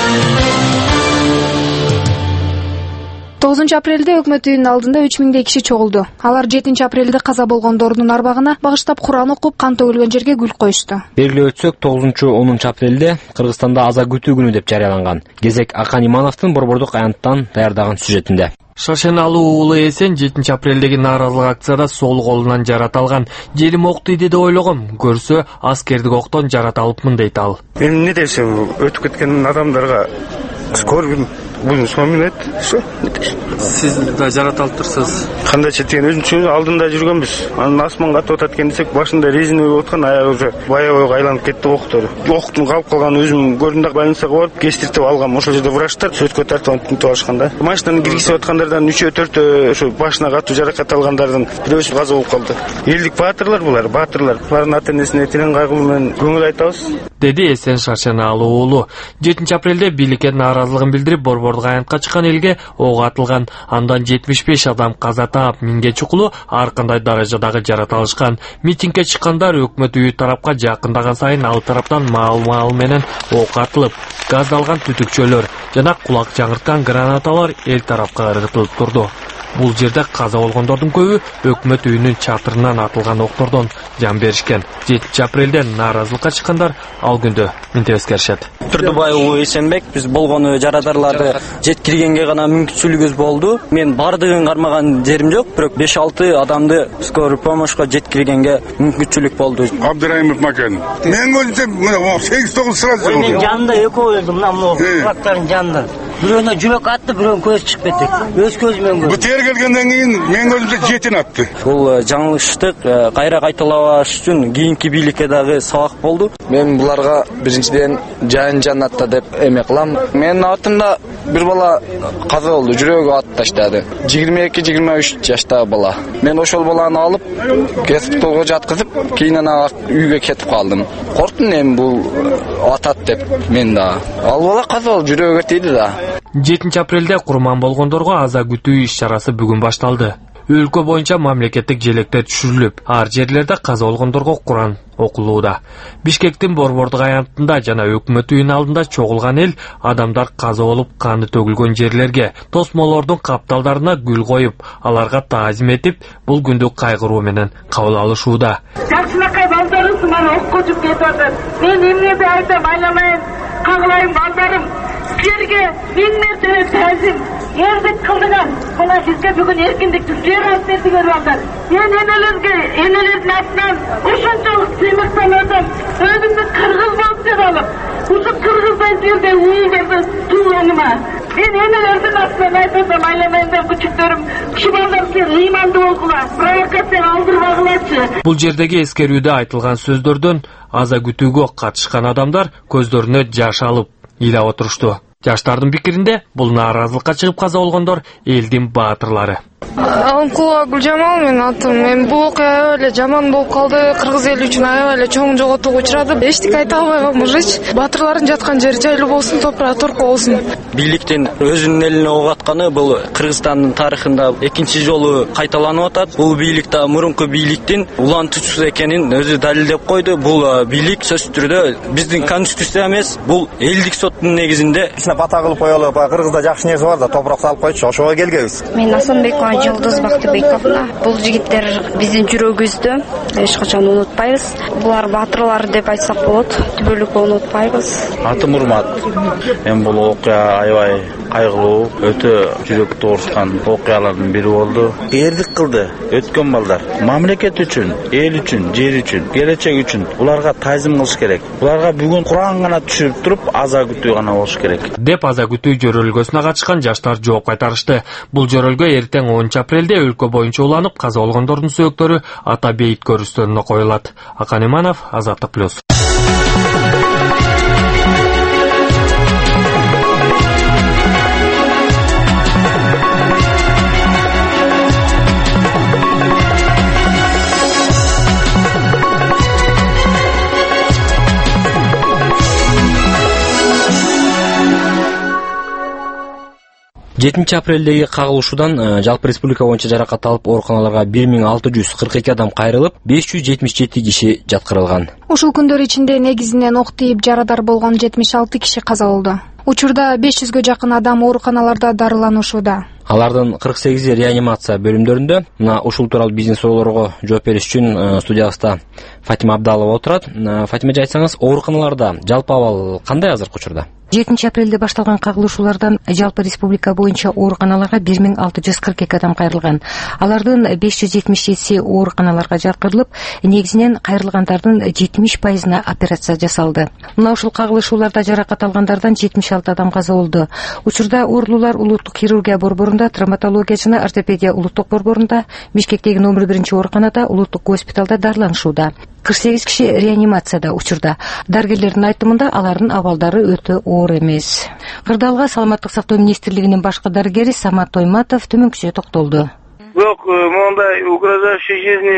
тогузунчу апрелде өкмөт үйүнүн алдында үч миңдей киши чогулду. Алар жетинчи апрелде каза болгондордун арбагына багыштап Куран окуп, кан төгүлгөн жерге гүл коюшту. Белгилеп өтсөк, тогузунчу онунчу апрелде Кыргызстанда аза күтүү күнү деп жарыяланган. Кезек Акан Имановдун борбордук аянттан даярдаган сюжетинде. Шашеналуу уулу Эсен жетинчи апрелдеги нааразылык акцияда сол колунан жарат алган. Жерим октуйду деп ойлогом. Көрсө, аскердик октон жарат алыпмын дейт ал. Эми эмне десем, өтүп кеткен адамдарга скорбим бул вспоминать. Всё. Сиз да жарат алып турсуз. Кандай четкен өзүнчө алдында жүргөнбүз. Анан асманга атып атат экен десек, башында резиновый болуп аткан, аягы уже баягы айланып кетти октор. Октун калып калган өзүм көрдүм да больницага барып кестиртип алгам. Ошол жерде врачтар сөткө тартып алып алышкан да. Машинаны киргизип аткандардан үчөө төртөө ошо башына катуу жаракат алгандардын бирөөсү каза болуп калды. Элдик баатырлар булар, баатырлар. Булардын ата-энесине терең кайгылуу менен көңүл айтабыз. Деди Эсен Шашеналуу уулу. жетинчи апрелде бийликке нааразылыгын билдирип, борбордук аянтка чыккан элге ок атылган. Андан жетимиш беш адам каза таап, миңге чукулу ар кандай даражадагы жарат алышкан. Митингге чыккандар өкмөт үйү тарапка жакындаган сайын ал тараптан маал-маал менен ок атылып, газдалган түтүкчөлөр жана кулак жаңырткан гранаталар эл тарапка ыргытылып турду. Бул жерде каза болгондордун көбү өкмөт үйүнүн чатырынан атылган октордон жан беришкен. жетинчи апрелде нааразылыкка чыккандар ал күндө мынтип эскеришет. Турдубай уулу Эсенбек, биз болгону жарадарларды жеткиргенге гана мүмкүнчүлүгүбүз болду. Мен бардыгын кармаган жерим жок, бирок беш алты адамды скорый помощька жеткиргенге мүмкүнчүлүк болду. Абдырайымов Макен. Мен өзүм мына сегиз тогуз сыгат болду. Мен жанында экөө өлдүм, мына мына фактарын жанында. Бирөөнө жүрөк атты, бирөөнүн көзү чыгып кетти. Өз көзүмөн көрдүм. Бу тер келгенден кийин мен өзүмдө жетин атты. Бул жаңылыштык кайра кайталабаш үчүн кийинки бийликке дагы сабак болду. Мен буларга биринчиден жайын жаннатта деп эме кылам. Менин атымда бир бала каза болду, жүрөгү ат таштады. жыйырма эки жыйырма үч жаштагы бала. Мен ошол баланы алып госпиталга жаткызып, кийинен үйгө кетип калдым. Корктум эми бул атат деп мен да. Ал бала каза болду, жүрөгү тийди да. жетинчи апрелде курман болгондорго аза күтүү иш чарасы бүгүн башталды. өлкө боюнча мамлекеттик желектер түшүрүлүп, ар жерлерде каза болгондорго Куран окулууда. Бишкектин Борбордук аянтында жана өкмөт үйүнүн алдында чогулган эл адамдар каза болуп каны төгүлгөн жерлерге, тосмолордун капталдарына гүл коюп, аларга таазим этип, бул күндү кайгыруу менен кабыл алышууда. Жакшылыкка балдарым мана окко жүрүп кетип атат. Мен эмнеди айтам, айламайын, кагылайын балдарым. Силерге миң мертебе таазим. Эрдик кылдыңар. Мына бизге бүгүн эркиндикти силер алып бердиңер балдар. Мен энелерге, энелердин атынан ошончолук сыймыктанатам. Өзүмдү кыргыз болуп жаралып, ушу кыргыздай жерде ууларды тууганыма. Мен энелердин атынан айтасам, айламайындар күчүктөрүм. Ушу балдар силер ыймандуу болгула, провокация алдырбагылачы. Бул жердеги эскерүүдө айтылган сөздөрдөн аза күтүүгө катышкан адамдар көздөрүнө жаш алып ыйлап отурушту. Жаштардын пикиринде бул нааразылыкка чыгып каза болгондор элдин баатырлары. Алымкулова Гүлжамал менин атым. Мен бул окуя аябай эле жаман болуп калды. Кыргыз эли үчүн аябай эле чоң жоготууга учурады. Эчтеке айта албай калмыш. Батырлардын жаткан жери жайлуу болсун, топурагы торко болсун. Бийликтин өзүнүн элине ок атканы бул Кыргызстандын тарыхында экинчи жолу кайталанып атат. Бул бийлик да мурунку бийликтин улантуучусу экенин өзү далилдеп койду. Бул бийлик сөзсүз түрдө биздин конституция эмес, бул элдик соттун негизинде бата кылып коелу. Кыргызда жакшы нерсе бар да, топурак салып койчу. Ошого келгенбиз. Мен Асанбекова Жолдоз Бактыбековна. Бул жигиттер биздин жүрөгүбүздө, эч качан унутпайбыз. Булар батырлар деп айтсак болот. Түбөлүккө унутпайбыз. Атым Урмат. Мен бул окуя аябай кайгылуу, өтө жүрөктү оорускан окуялардын бири болду. Эрдик кылды өткөн балдар. Мамлекет үчүн, эл үчүн, жер үчүн, келечек үчүн буларга таазим кылыш керек. Буларга бүгүн Куран гана түшүрүп туруп, аза күтүү гана болуш керек. Деп аза күтүү жөрөлгөсүнө катышкан жаштар жооп кайтарышты. Бул жөрөлгө эртең онунчу апрелде өлкө боюнча уланып, каза болгондордун сөөктөрү Ата бейит көрүстөрүнө коюлат. Акан Иманов, Азаттык плюс. жетинчи апрелдеги кагылышуудан жалпы республика боюнча жаракат алып ооруканаларга бир миң алты жүз кырк эки адам кайрылып, беш жүз жетимиш жети киши жаткырылган. Ушул күндөр ичинде негизинен ок тийип жарадар болгон жетимиш алты киши каза болду. Учурда беш жүзгө жакын адам ооруканаларда дарыланууда. Алардын кырк сегизи реанимация бөлүмдөрүндө. Мына ушул тууралуу биздин суроолорго жооп бериш үчүн студиябызда Фатима Абдалова отурат. Фатима, айтсаңыз, ооруканаларда жалпы абал кандай азыркы учурда? жетинчи апрелде башталган кагылышуулардан жалпы республика боюнча ооруканаларга бир миң алты жүз кырк эки адам кайрылган. Алардын беш жүз жетимиш жетиси ооруканаларга жаткырылып, негизинен кайрылгандардын жетимиш пайызына операция жасалды. Мына ушул кагылышууларда жаракат алгандардан жетимиш алты адам каза болду. Учурда оорулуулар улуттук хирургия борборунда, травматология жана ортопедия улуттук борборунда, Бишкектеги номер биринчи ооруканада, улуттук госпиталда дарыланышууда. кырк сегиз киши реанимацияда учурда. Дарыгерлердин айтымында алардын абалдары өтө оор эмес. Кырдаалга саламаттык сактоо министрлигинин башкы дарыгери Самат Тойматов төмөнкүсү токтолду. Жок, мондай угрожающий жизни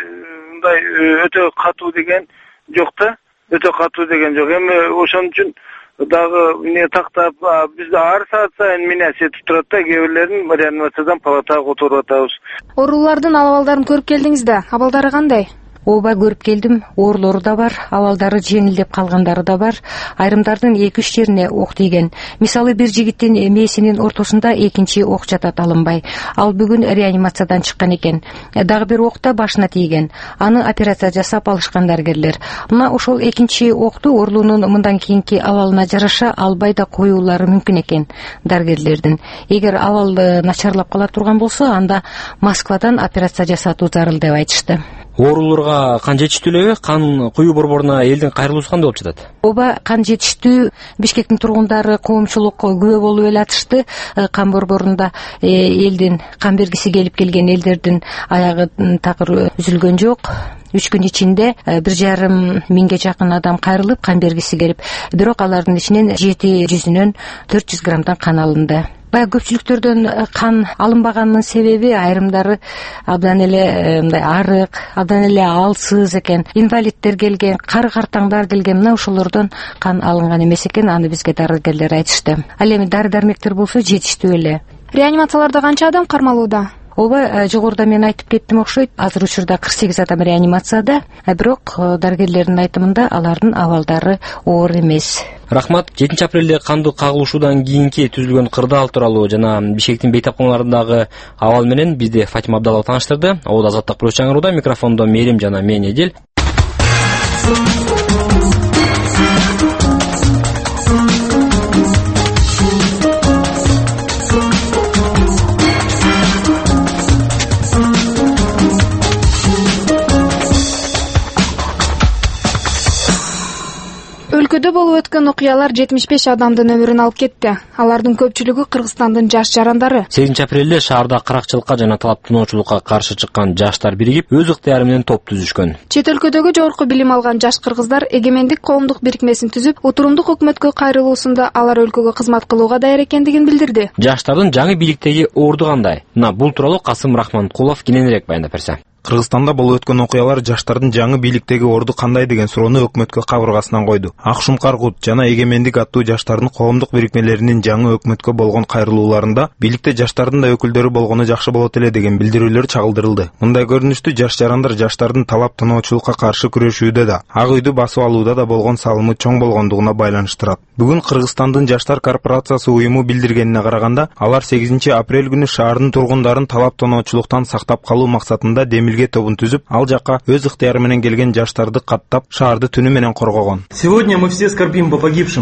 мындай өтө катуу деген жок да. Өтө катуу деген жок. Эми ошон үчүн дагы эмне тактап, бизде ар саат сайын меня сетип турат да, кээ бирлерин реанимациядан палатага которуп атабыз. Оорулардын абалдарын көрүп келдиңиз да? Абалдары кандай? Ооба, көрүп келдим. Оорулору да бар, абалдары жеңилдеп калгандары да бар. Айрымдардын эки үч жерине ок тийген. Мисалы, бир жигиттин мээсинин ортосунда экинчи ок жатат, алынбай. Ал бүгүн реанимациядан чыккан экен. Дагы бир ок да башына тийген. Аны операция жасап алышкан дарыгерлер. Мына ошол экинчи окту оорулуунун мындан кийинки абалына жараша албай да коюулары мүмкүн экен дарыгерлердин. Эгер абал начарлап кала турган болсо, анда Москвадан операция жасатуу зарыл деп айтышты. Ооруларга кан жетиштүү элеби? Кан куюу борборуна элдин кайрылуусу кандай болуп жатат? Ооба, кан жетиштүү. Бишкектин тургундары коомчулукка күбө болуп эле атышты. Кан борборунда элдин кан бергиси келип келген элдердин аягы такыр үзүлгөн жок. Үч күн ичинде бир жарым миңге жакын адам кайрылып, кан бергиси келип, бирок алардын ичинен жети жүзүнөн төрт жүз граммдан кан алынды. Баягы көпчүлүктөрдөн кан алынбаганынын себеби айрымдары абдан эле мындай арык, абдан эле алсыз экен, инвалидтер келген, кары картаңдар келген, мына ошолордон кан алынган эмес экен, аны бизге дарыгерлер айтышты. Ал эми дары дармектер болсо жетиштүү эле. Реанимацияларда канча адам кармалууда? ооба, жогоруда мен айтып кеттим окшойт. Азыр учурда кырк сегиз адам реанимацияда, бирок дарыгерлердин айтымында алардын абалдары оор эмес. Рахмат. жетинчи апрелде кандуу кагылышуудан кийинки түзүлгөн кырдаал тууралуу жана Бишкектин бейтапканаларындагы абал менен бизди Фатима Абдалова тааныштырды. Ода Азаттык плюс чаңырууда, микрофондо Мерим жана мен Эдил. Өлкөдө болуп өткөн окуялар жетимиш беш адамдын өмүрүн алып кетти. Алардын көпчүлүгү Кыргызстандын жаш жарандары. сегизинчи апрелде шаарда каракчылыкка жана талап тоноочулукка каршы чыккан жаштар биригип, өз ыктыяры менен топ түзүшкөн. Чет өлкөдөгү жогорку билим алган жаш кыргыздар эгемендик коомдук бирикмесин түзүп, отурумдук өкмөткө кайрылуусунда алар өлкөгө кызмат кылууга даяр экендигин билдирди. Жаштардын жаңы бийликтеги орду кандай? Мына бул тууралуу Касым Рахманкулов кененирээк баяндап берсе. Кыргызстанда болуп өткөн окуялар жаштардын жаңы бийликтеги орду кандай деген суроону өкмөткө кабыргасынан койду. Ак Шумкаргут жана Эгемендик аттуу жаштардын коомдук бирикмелеринин жаңы өкмөткө болгон кайрылууларында бийликте жаштардын да өкүлдөрү болгону жакшы болот эле деген билдирүүлөр чагылдырылды. Мындай көрүнүштү жаш жарандар жаштардын талап тоноочулукка каршы күрөшүүдө да, ак үйдү басып алууда да болгон салымы чоң болгондугуна байланыштырат. Бүгүн Кыргызстандын жаштар корпорациясы уюму билдиргенине караганда, алар сегизинчи апрель күнү шаардын тургундарын талап тоноочулуктан сактап калуу максатында демилге тобун түзүп, ал жакка өз ыктыяры менен келген жаштарды каттап, шаарды түнү менен коргогон. Сегодня мы все скорбим по погибшим.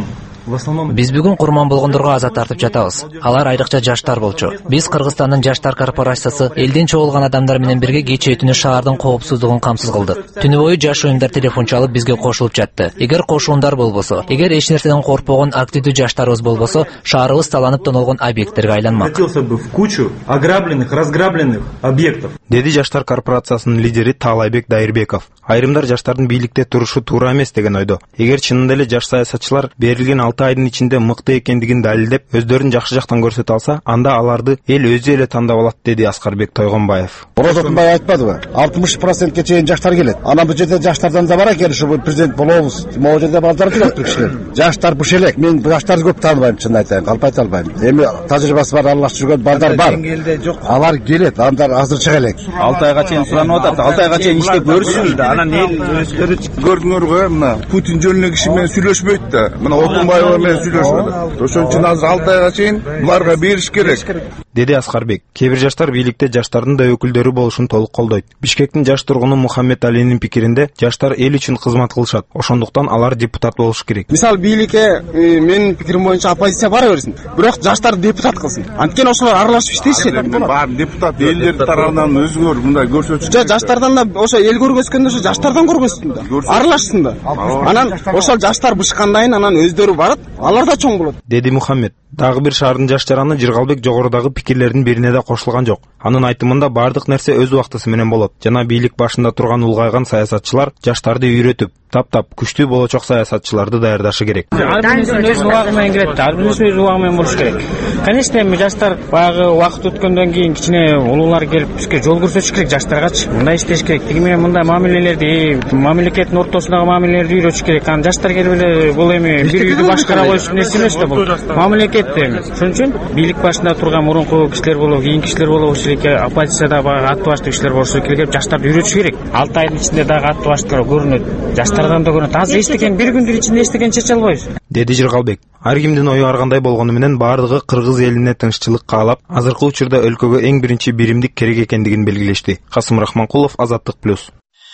Биз бүгүн курман болгондорго аза тартып жатабыз. Алар айрыкча жаштар болчу. Биз Кыргызстандын жаштар корпорациясы элден чогулган адамдар менен бирге кечээ түнү шаардын коопсуздугун камсыз кылдык. Түнү бою жаш уюмдар телефон чалып бизге кошулуп жатты. Эгер кошуундар болбосо, эгер эч нерседен коркпогон активдүү жаштарыбыз болбосо, шаарыбыз таланып тонолгон объекттерге айланмак. В кучу ограбленных, разграбленных объектов. Деди жаштар корпорациясынын лидери Таалайбек Дайырбеков. Айрымдар жаштардын бийликте турушу туура эмес деген ойдо. Эгер чынында эле жаш саясатчылар берилген алты айдын ичинде мыкты экендигин далилдеп, өздөрүн жакшы жактан көрсөтө алса, анда аларды эл өзү эле тандап алат, деди Аскарбек Тойгонбаев. Мурат Отунбаев айтпадыбы? алтымыш процентке чейин жаштар келет. Анан бул жерде жаштардан да бар экен, ушу президент болобуз. Могу жерде балдар келет кишилер. Жаштар буш элек. Мен жаштарды көп тааныбайм, чын айтайын, калп айта албайм. Эми тажрыйбасы бар, аралашып жүргөн балдар бар. Алар келет, андар азырчык элек. алты айга чейин суранып атат. алты айга чейин иштеп көрүшсүз да. Анан эл өзгөрүп көрдүңөргө, мына Путин жөнүндө киши менен сүйлөшпөйт да. Мына Отунбаев менен сүйлөшөт. Ошон үчүн азыр алты айга чейин буларга бериш керек, деди Аскарбек. Кээ бир жаштар бийликте жаштардын да өкүлдөрү болушун толук колдойт. Бишкектин жаш тургуну Мухаммед Алинин пикиринде, жаштар эл үчүн кызмат кылышат. Ошондуктан алар депутат болушу керек. Мисалы бийликке менин пикирим боюнча оппозиция бара берсин, бирок жаштарды депутат кылсын. Анткени ошолор аралашып иштешет. Бар депутат элдер тарабынан өзгөр мындай көрсөтүш. Жа жаштардан да ошо эл көргөзгөндө ошо жаштардан көргөзсүн да. Аралашсын да. Анан ошол жаштар бышкандайын анан өздөрү барат, алар да чоң болот, деди Мухаммед. Дагы бир шаардын жаш жараны Жыргалбек жогорудагы пикирлердин бирине да кошулган жок. Анын айтымында бардык нерсе өз убактысы менен болот. Жана бийлик башында турган улгайган саясатчылар жаштарды үйрөтүп, таптап күчтүү болочок саясатчыларды даярдашы керек. Ар биринин өз убагы менен келет, ар биринин өз убагы менен болуш керек. Конечно, эми жаштар баягы убакыт өткөндөн кийин кичине улуулар келип бизге жол көрсөтүш керек жаштаргачы. Мындай иштеш керек, тиги менен мындай мамилелерди, мамлекеттин ортосундагы мамилелерди үйрөтүш керек. Анан жаштар келип эле бул эми бир үйдү башкара коюш нерсе эмес да бул. Мамлекет эми. Ошон үчүн бийлик башында турган мурунку кишилер болобу, кийинки кишилер болобу, ушул оппозицияда баягы аттуу баштуу кишилер болушу керек, жаштарды үйрөтүш керек. алты айдын ичинде дагы аттуу баштуулар көрүнөт. Жаштардан да көрүнөт. Азыр эстеген бир күндүн ичинде эстеген чече албайбыз, деди Жыргалбек. Ар кимдин ою ар кандай болгону менен бардыгы кыргыз элине тынччылык каалап, азыркы учурда өлкөгө эң биринчи биримдик керек экендигин белгилешти. Касым Рахманкулов, Азаттык плюс.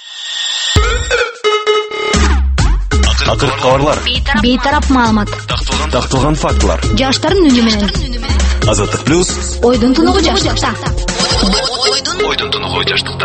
Акыркы кабарлар. Бейтарап маалымат. Такталган фактылар. Жаштардын үнү менен. Азаттык плюс. Ойдун тунугу жаштыкта. Ойдун тунугу жаштыкта.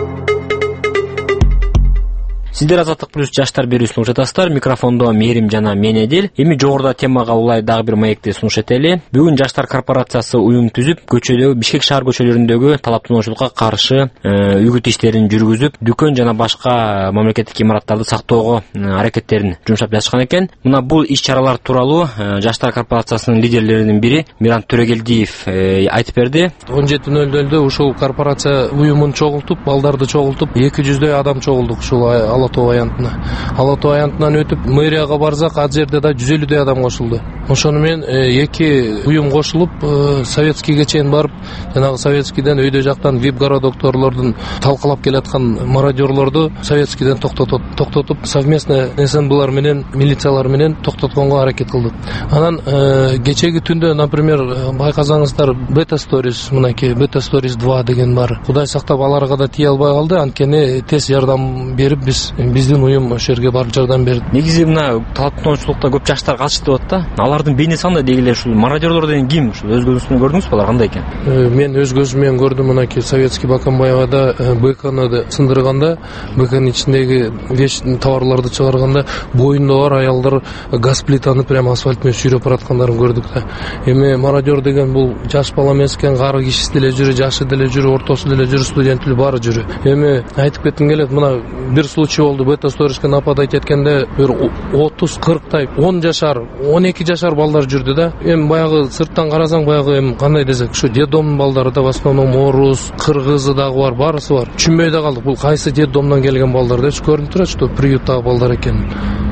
Сиздер Азаттык плюс жаштар берүүсүн угуп жатасыздар. Микрофондо Мерим жана мен Эдил. Эми жогоруда темага улай дагы бир маекти сунуш этели. Бүгүн жаштар корпорациясы уюм түзүп, көчөдөгү Бишкек шаар көчөлөрүндөгү талап тоноочулукка каршы үгүт иштерин жүргүзүп, дүкөн жана башка мамлекеттик имараттарды сактоого аракеттерин жумшап жатышкан экен. Мына бул иш-чаралар тууралуу жаштар корпорациясынын лидерлеринин бири Миран Төрөгелдиев айтып берди. он жети нөл нөлдө ушул корпорация уюмун чогултуп, балдарды чогултуп, эки жүздөй адам чогулдук ушул ала тоо аянтына. Ала тоо аянтынан өтүп мэрияга барсак, ал жерде да жүз элүүдөй адам кошулду. Ошону менен эки уюм кошулуп Советскийге чейин барып, жанагы Советскийден өйдө жактан ви ай пи городокторлордун талкалап келаткан мародерлорду Советскийден токтотуп, токтотуп совместно эс эн билар менен, милициялар менен токтотконго аракет кылдык. Анан кечеги түндө, например, байкасаңыздар, Beta Stories, мынакей Beta Stories два деген бар. Кудай сактап, аларга да тие албай калды. Анткени тез жардам берип, биз биздин уюм ошол жерге барып жардам берди. Негизи мына талаптануучулукта көп жаштар катышты деп атат да. Алардын бейнеси кандай дегиле, ушул мародерлор деген ким? Ушул өз көзүңүз менен көрдүңүзбү, алар кандай экен? Мен өз көзүм менен көрдүм. Мынакей Советский Баканбаевада БКны сындырганда, БКнын ичиндеги вещь товарларды чыгарганда, боюнда бар аялдар газ плитаны прямо асфальт менен сүйрөп бараткандарын көрдүк да. Эми мародер деген бул жаш бала эмес экен, кары кишиси деле жүрү, жашы деле жүрү, ортосу деле жүрү, студент деле баары жүрү. Эми айтып кетким келет, мына бир случай болду. Beta Storiesке нападать эткенде бир отуз кырктай он жашар, он эки жашар балдар жүрдү да. Эми баягы сырттан карасаң, баягы эми кандай десек, ушу детдомдун балдары да, в основном орус, кыргызы дагы бар, баарысы бар. Түшүнбөй да калдык, бул кайсы детдомдон келген балдар деп көрүнүп турат, что приюттагы балдар экен.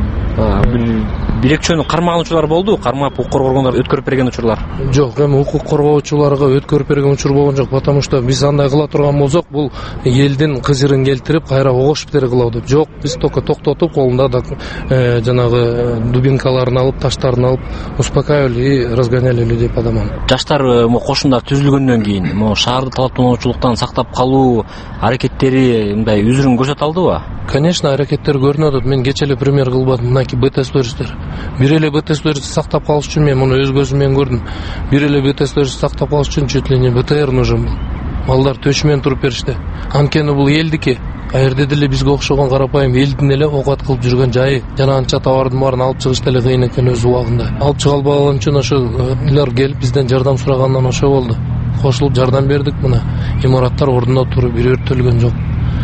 Билекчөнү кармаган учурлар болду, кармап укук коргогондор өткөрүп берген учурлар. Жок, эми укук коргоочуларга өткөрүп берген учур болгон жок, потому что биз андай кыла турган болсок, бул элдин кызырын келтирип, кайра огош битери кылабы деп. Жок, биз только токтотуп, колунда да жанагы дубинкаларын алып, таштарын алып, успокаивали и разгоняли людей по домам. Жаштар кошундар түзүлгөндөн кийин, могу шаарды талаптануучулуктан сактап калуу аракеттери мындай үзүрүн көрсөтө алдыбы? Конечно, аракеттер көрүнөт. Мен кече эле пример кылбадым, мынакей Beta Stories'тер. Бир эле Beta Stories'ти сактап калыш үчүн мен муну өз көзүм менен көрдүм. Бир эле Beta Stories'ти сактап калыш үчүн чуть ли не бэ тэ эр нужен был. Балдар төшү менен туруп беришти. Анткени бул элдики. А жерде деле бизге окшогон карапайым элдин эле окат кылып жүргөн жайы. Жана анча товардын баарын алып чыгыш деле кыйын экен өз убагында. Алып чыга албаган үчүн ошолор келип бизден жардам сурагандан ошо болду. Кошулуп жардам бердик. Мына имараттар ордунда туруп, бир өрттөлгөн жок.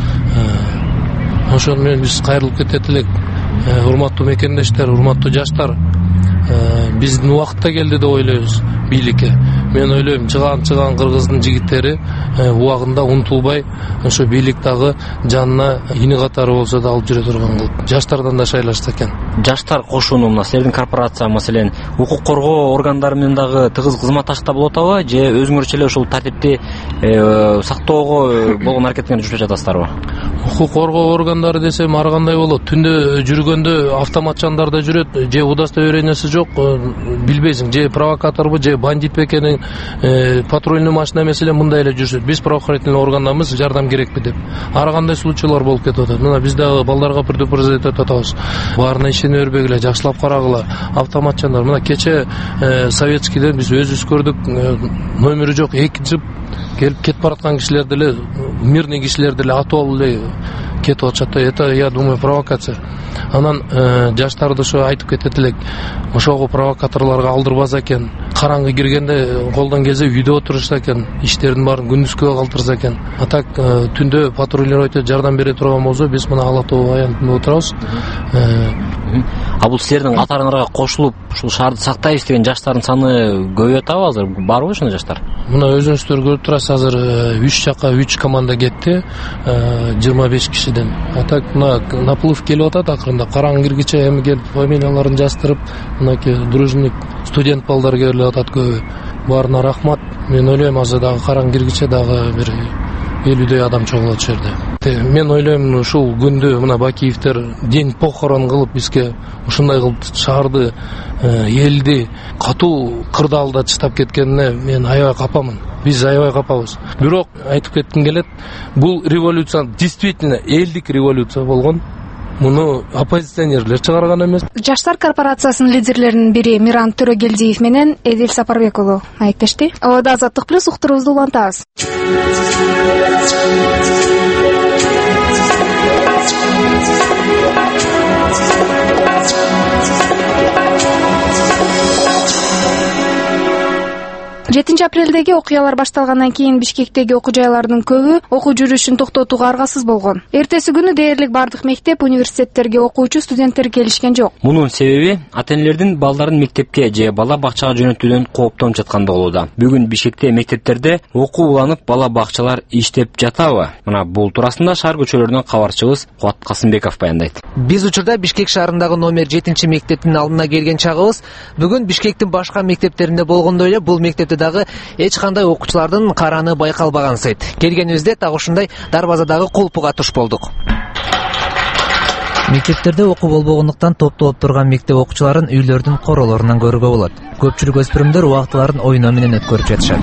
Ошону менен биз кайрылып кетет элек. Урматтуу мекендештер, урматтуу жаштар, биздин убакытта келди деп ойлойбуз бийликке. Мен ойлойм, чыган-чыган кыргыздын жигиттери убагында унутулбай, ошо бийлик дагы жанына ини катары болсо да алып жүрө турган кылып, жаштардан да шайлашса экен. Жаштар кошуну мына силердин корпорация, маселен, укук коргоо органдары менен дагы тыгыз кызматташыкта болот атабы, же өзүңөрчө эле ушул тартипти сактоого болгон аракеттерди жүргүзүп жатасыздарбы? Укук коргоо органдары десем ар кандай болот. Түндө жүргөндө автоматчандар да жүрөт, же удостоверениясы жок, билбейсиң, же провокаторбу, же бандит экенин, патрульный машина маселен мындай эле жүрсөт. Биз правоохранительный органдарыбыз, жардам керекпи деп. Ар кандай случайлар болуп кетип атат. Мына биз дагы балдарга предупреждать этип атабыз. Баарына ишене бербегиле, жакшылап карагыла. Автоматчандар, мына кече Советскийден биз өзүбүз көрдүк, номери жок, эки жып келип кетип бараткан кишилер деле, мирный кишилер деле атып алып эле кетип атышат. Это, я думаю, провокация. Анан жаштарды ошо айтып кетет элек, ошого провокаторлорго алдырбаса экен, караңгы киргенде колдон келсе үйдө отурушса экен, иштердин баарын күндүзгө калтырса экен. А так түндө патрулировать жардам бере турган болсо, биз мына Ала тоо аянтында отурабыз. А бул силердин катарыңарга кошулуп, ушул шаарды сактайбыз деген жаштардын саны көбөйүп атабы азыр? Барбы ошондой жаштар? Мына өзүңүздөр көрүп турасыз, азыр үч жака үч команда кетти, жыйырма беш кишиден. А так мына наплыв келип атат акырында. Караңгы киргиче эми келип фамилияларын жаздырып, мынакей дружинник студент балдар келип атат көбү. Баарына рахмат. Мен ойлойм, азыр дагы караңгы киргиче дагы бир элүүдөй адам чогулат ошол жерде. Мен ойлойм, ушул күндө мына Бакиевдер день похорон кылып бизге ушундай кылып шаарды, элди катуу кырдаалда чыштап кеткенине мен аябай капамын. Биз аябай капабыз. Бирок айтып кетким келет, бул революция действительно элдик революция болгон. Муну оппозиционерлер чыгарган эмес. Жаштар корпорациясынын лидерлеринин бири Миран Төрөгелдиев менен Эдил Сапарбек уулу маектешти. Абада Азаттык плюс уктуруубузду улантабыз. жетинчи апрелдеги окуялар башталгандан кийин Бишкектеги окуу жайлардын көбү окуу жүрүшүн токтотууга аргасыз болгон. Эртеси күнү дээрлик бардык мектеп, университеттерге окуучу студенттер келишкен жок. Мунун себеби ата-энелердин балдарын мектепке же бала бакчага жөнөтүүдөн кооптонуп жаткан болууда. Бүгүн Бишкекте мектептерде окуу уланып, бала бакчалар иштеп жатабы? Мына бул туурасында шаар көчөлөрүнөн кабарчыбыз Кубат Касымбеков баяндайт. Биз учурда Бишкек шаарындагы номер жетинчи мектептин алдына келген чагыбыз. Бүгүн Бишкектин башка мектептеринде болгондой эле бул мектепте дагы эч кандай окуучулардын караны байкалбаган сайт. Келгенибизде так ушундай дарбазадагы кулпуга туш болдук. Мектептерде окуу болбогондуктан топтолуп турган мектеп окуучуларын үйлөрдүн королорунан көрүүгө болот. Көпчүлүк өспүрүмдөр убактыларын ойноо менен өткөрүп жатышат.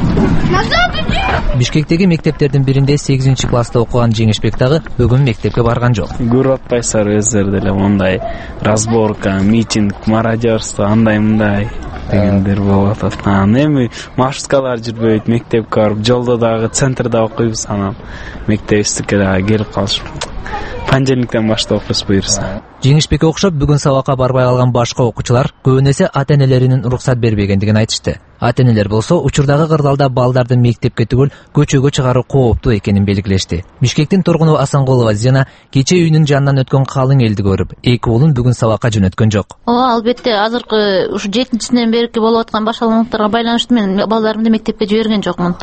Бишкектеги мектептердин биринде сегизинчи класста окуган Жеңишбек дагы бүгүн мектепке барган жок. Көрүп атпайсыздар өздөрү деле мындай разборка, митинг, мародерство, андай мындай дегендер болуп атат. Эми маршруткалар жүрбөйт, мектепке барып, жолдо дагы центрде окуйбуз, анан мектебибизге дагы келип калышып. Понедельниктен баштап окуйбуз буюрса. Жеңишбекке окшоп бүгүн сабакка барбай калган башка окуучулар көбүнесе ата-энелеринин уруксат бербегендигин айтышты. Ата-энелер болсо учурдагы кырдаалда балдарды мектепке түгүл көчөгө чыгаруу кооптуу экенин белгилешти. Бишкектин тургуну Асанголова Зина кече үйүнүн жанынан өткөн калың элди көрүп, эки уулун бүгүн сабакка жөнөткөн жок. Ооба, албетте, азыркы ушу жетинчисинен берки болуп аткан башалуулуктарга байланыштуу мен балдарымды мектепке жиберген жокмун.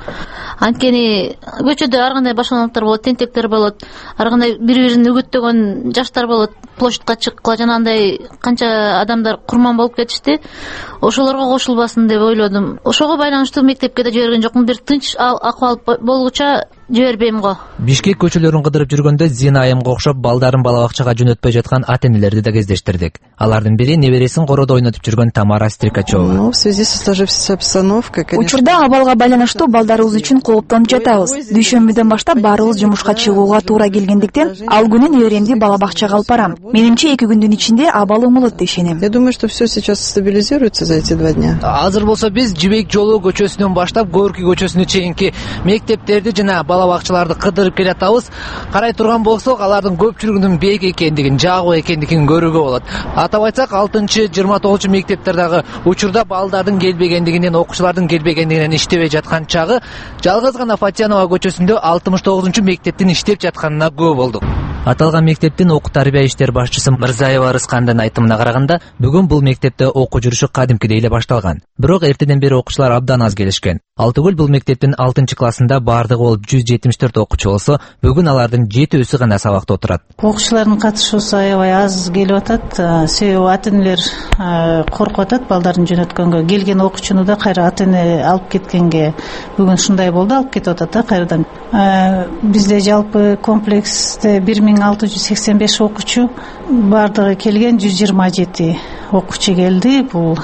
Анткени көчөдө ар кандай башалуулуктар болот, тентектер болот, ар кандай бири-бирин үгүттөгөн жаштар болот. Площадка чыккыла жанагындай канча адамдар курман болуп кетишти. Ошолорго кошулбасын деп ойлодум. Ошого байланыштуу мектепке да жиберген жокмун. Бир тынч акыбал болгуча жибербейм го. Бишкек көчөлөрүн кыдырып жүргөндө Зина айымга окшоп балдарын бала бакчага жөнөтпөй жаткан ата-энелерди да кездештирдик. Алардын бири небересин короодо ойнотуп жүргөн Тамара Стрикачева. Ну, в связи со сложившейся обстановкой, конечно. Учурда абалга байланыштуу балдарыбыз үчүн кооптонуп жатабыз. Дүйшөмбүдөн баштап баарыбыз жумушка чыгууга туура келгендиктен ал күнү неберемди бала бакчага алып барам. Менимче эки күндүн ичинде абал оңолот деп ишенем. Я думаю, что все сейчас стабилизируется за эти два дня. Азыр болсо биз Жибек жолу көчөсүнөн баштап Горький көчөсүнө чейинки мектептерди жана бала бакчаларды кыдырып келатабыз. Карай турган болсок, алардын көпчүлүгүнүн бек экендигин, жагуу экендигин көрүүгө болот. Атап айтсак, алтынчы жыйырма тогузунчу мектептердagi учурда балдардын келбегендигинен, окуучулардын келбегендигинен иштебей жаткан чагы жалгыз гана Фатьянова көчөсүндө алтымыш тогузунчу мектептин иштеп жатканына күбө болдук. Аталган мектептин окуу тарбия иштер башчысы Мырзаева Рыскандын айтымына караганда, бүгүн бул мектепте окуу жүрүшү кадимкидей эле башталган. Бирок эртеден бери окуучулар абдан аз келишкен. Ал түгүл бул мектептин алтынчы классында бардыгы болуп жүз жетимиш төрт окуучу болсо, бүгүн алардын жетөөсү гана сабакта отурат. Окуучулардын катышуусу аябай аз келип атат. Себеби ата-энелер коркуп атат балдарын жөнөткөнгө. Келген окуучуну да кайра ата-эне алып кеткенге бүгүн ушундай болду, алып кетип атат да кайрадан. Бизде жалпы комплексте бир миң алты жүз сексен беш окуучу, бардыгы келген жүз жыйырма жети окуучу келди. Бул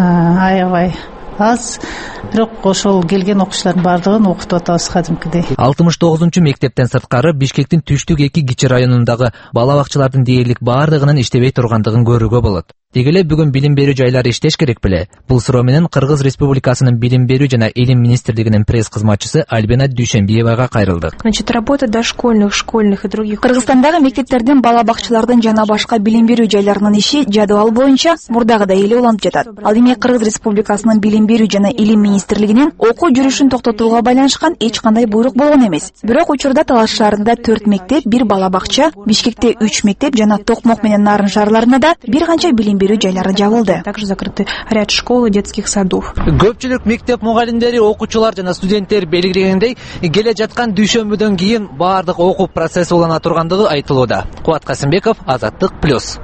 аябай аз, бирок ошол келген окуучулардын бардыгын окутуп атабыз кадимкидей. алтымыш тогузунчу мектептен сырткары Бишкектин түштүк эки кичи районундагы бала бакчалардын дээрлик бардыгынын иштебей тургандыгын көрүүгө болот. Деги эле бүгүн билим берүү жайлары иштеш керек беле? Бул суроо менен Кыргыз Республикасынын билим берүү жана илим министрлигинин пресс кызматчысы Альбина Дүйшөнбиевага кайрылдык. Значит, работа дошкольных, школьных и других. Кыргызстандагы мектептердин, бала бакчалардын жана башка билим берүү жайларынын иши жадыбал боюнча мурдагыдай эле уланып жатат. Ал эми Кыргыз Республикасынын билим берүү жана илим министрлигинин окуу жүрүшүн токтотууга байланышкан эч кандай буйрук болгон эмес. Бирок учурда Талас шаарында төрт мектеп, бир бала бакча, Бишкекте үч мектеп жана Токмок менен Нарын шаарларында да бир канча билим берүү жайлары жабылды. Также закрыты ряд школ и детских садов. Көпчүлүк мектеп мугалимдери, окуучулар жана студенттер белгилегендей, келе жаткан дүйшөмбүдөн кийин баардык окуу процесси улана тургандыгы айтылууда. Кубат Касымбеков, Азаттык плюс.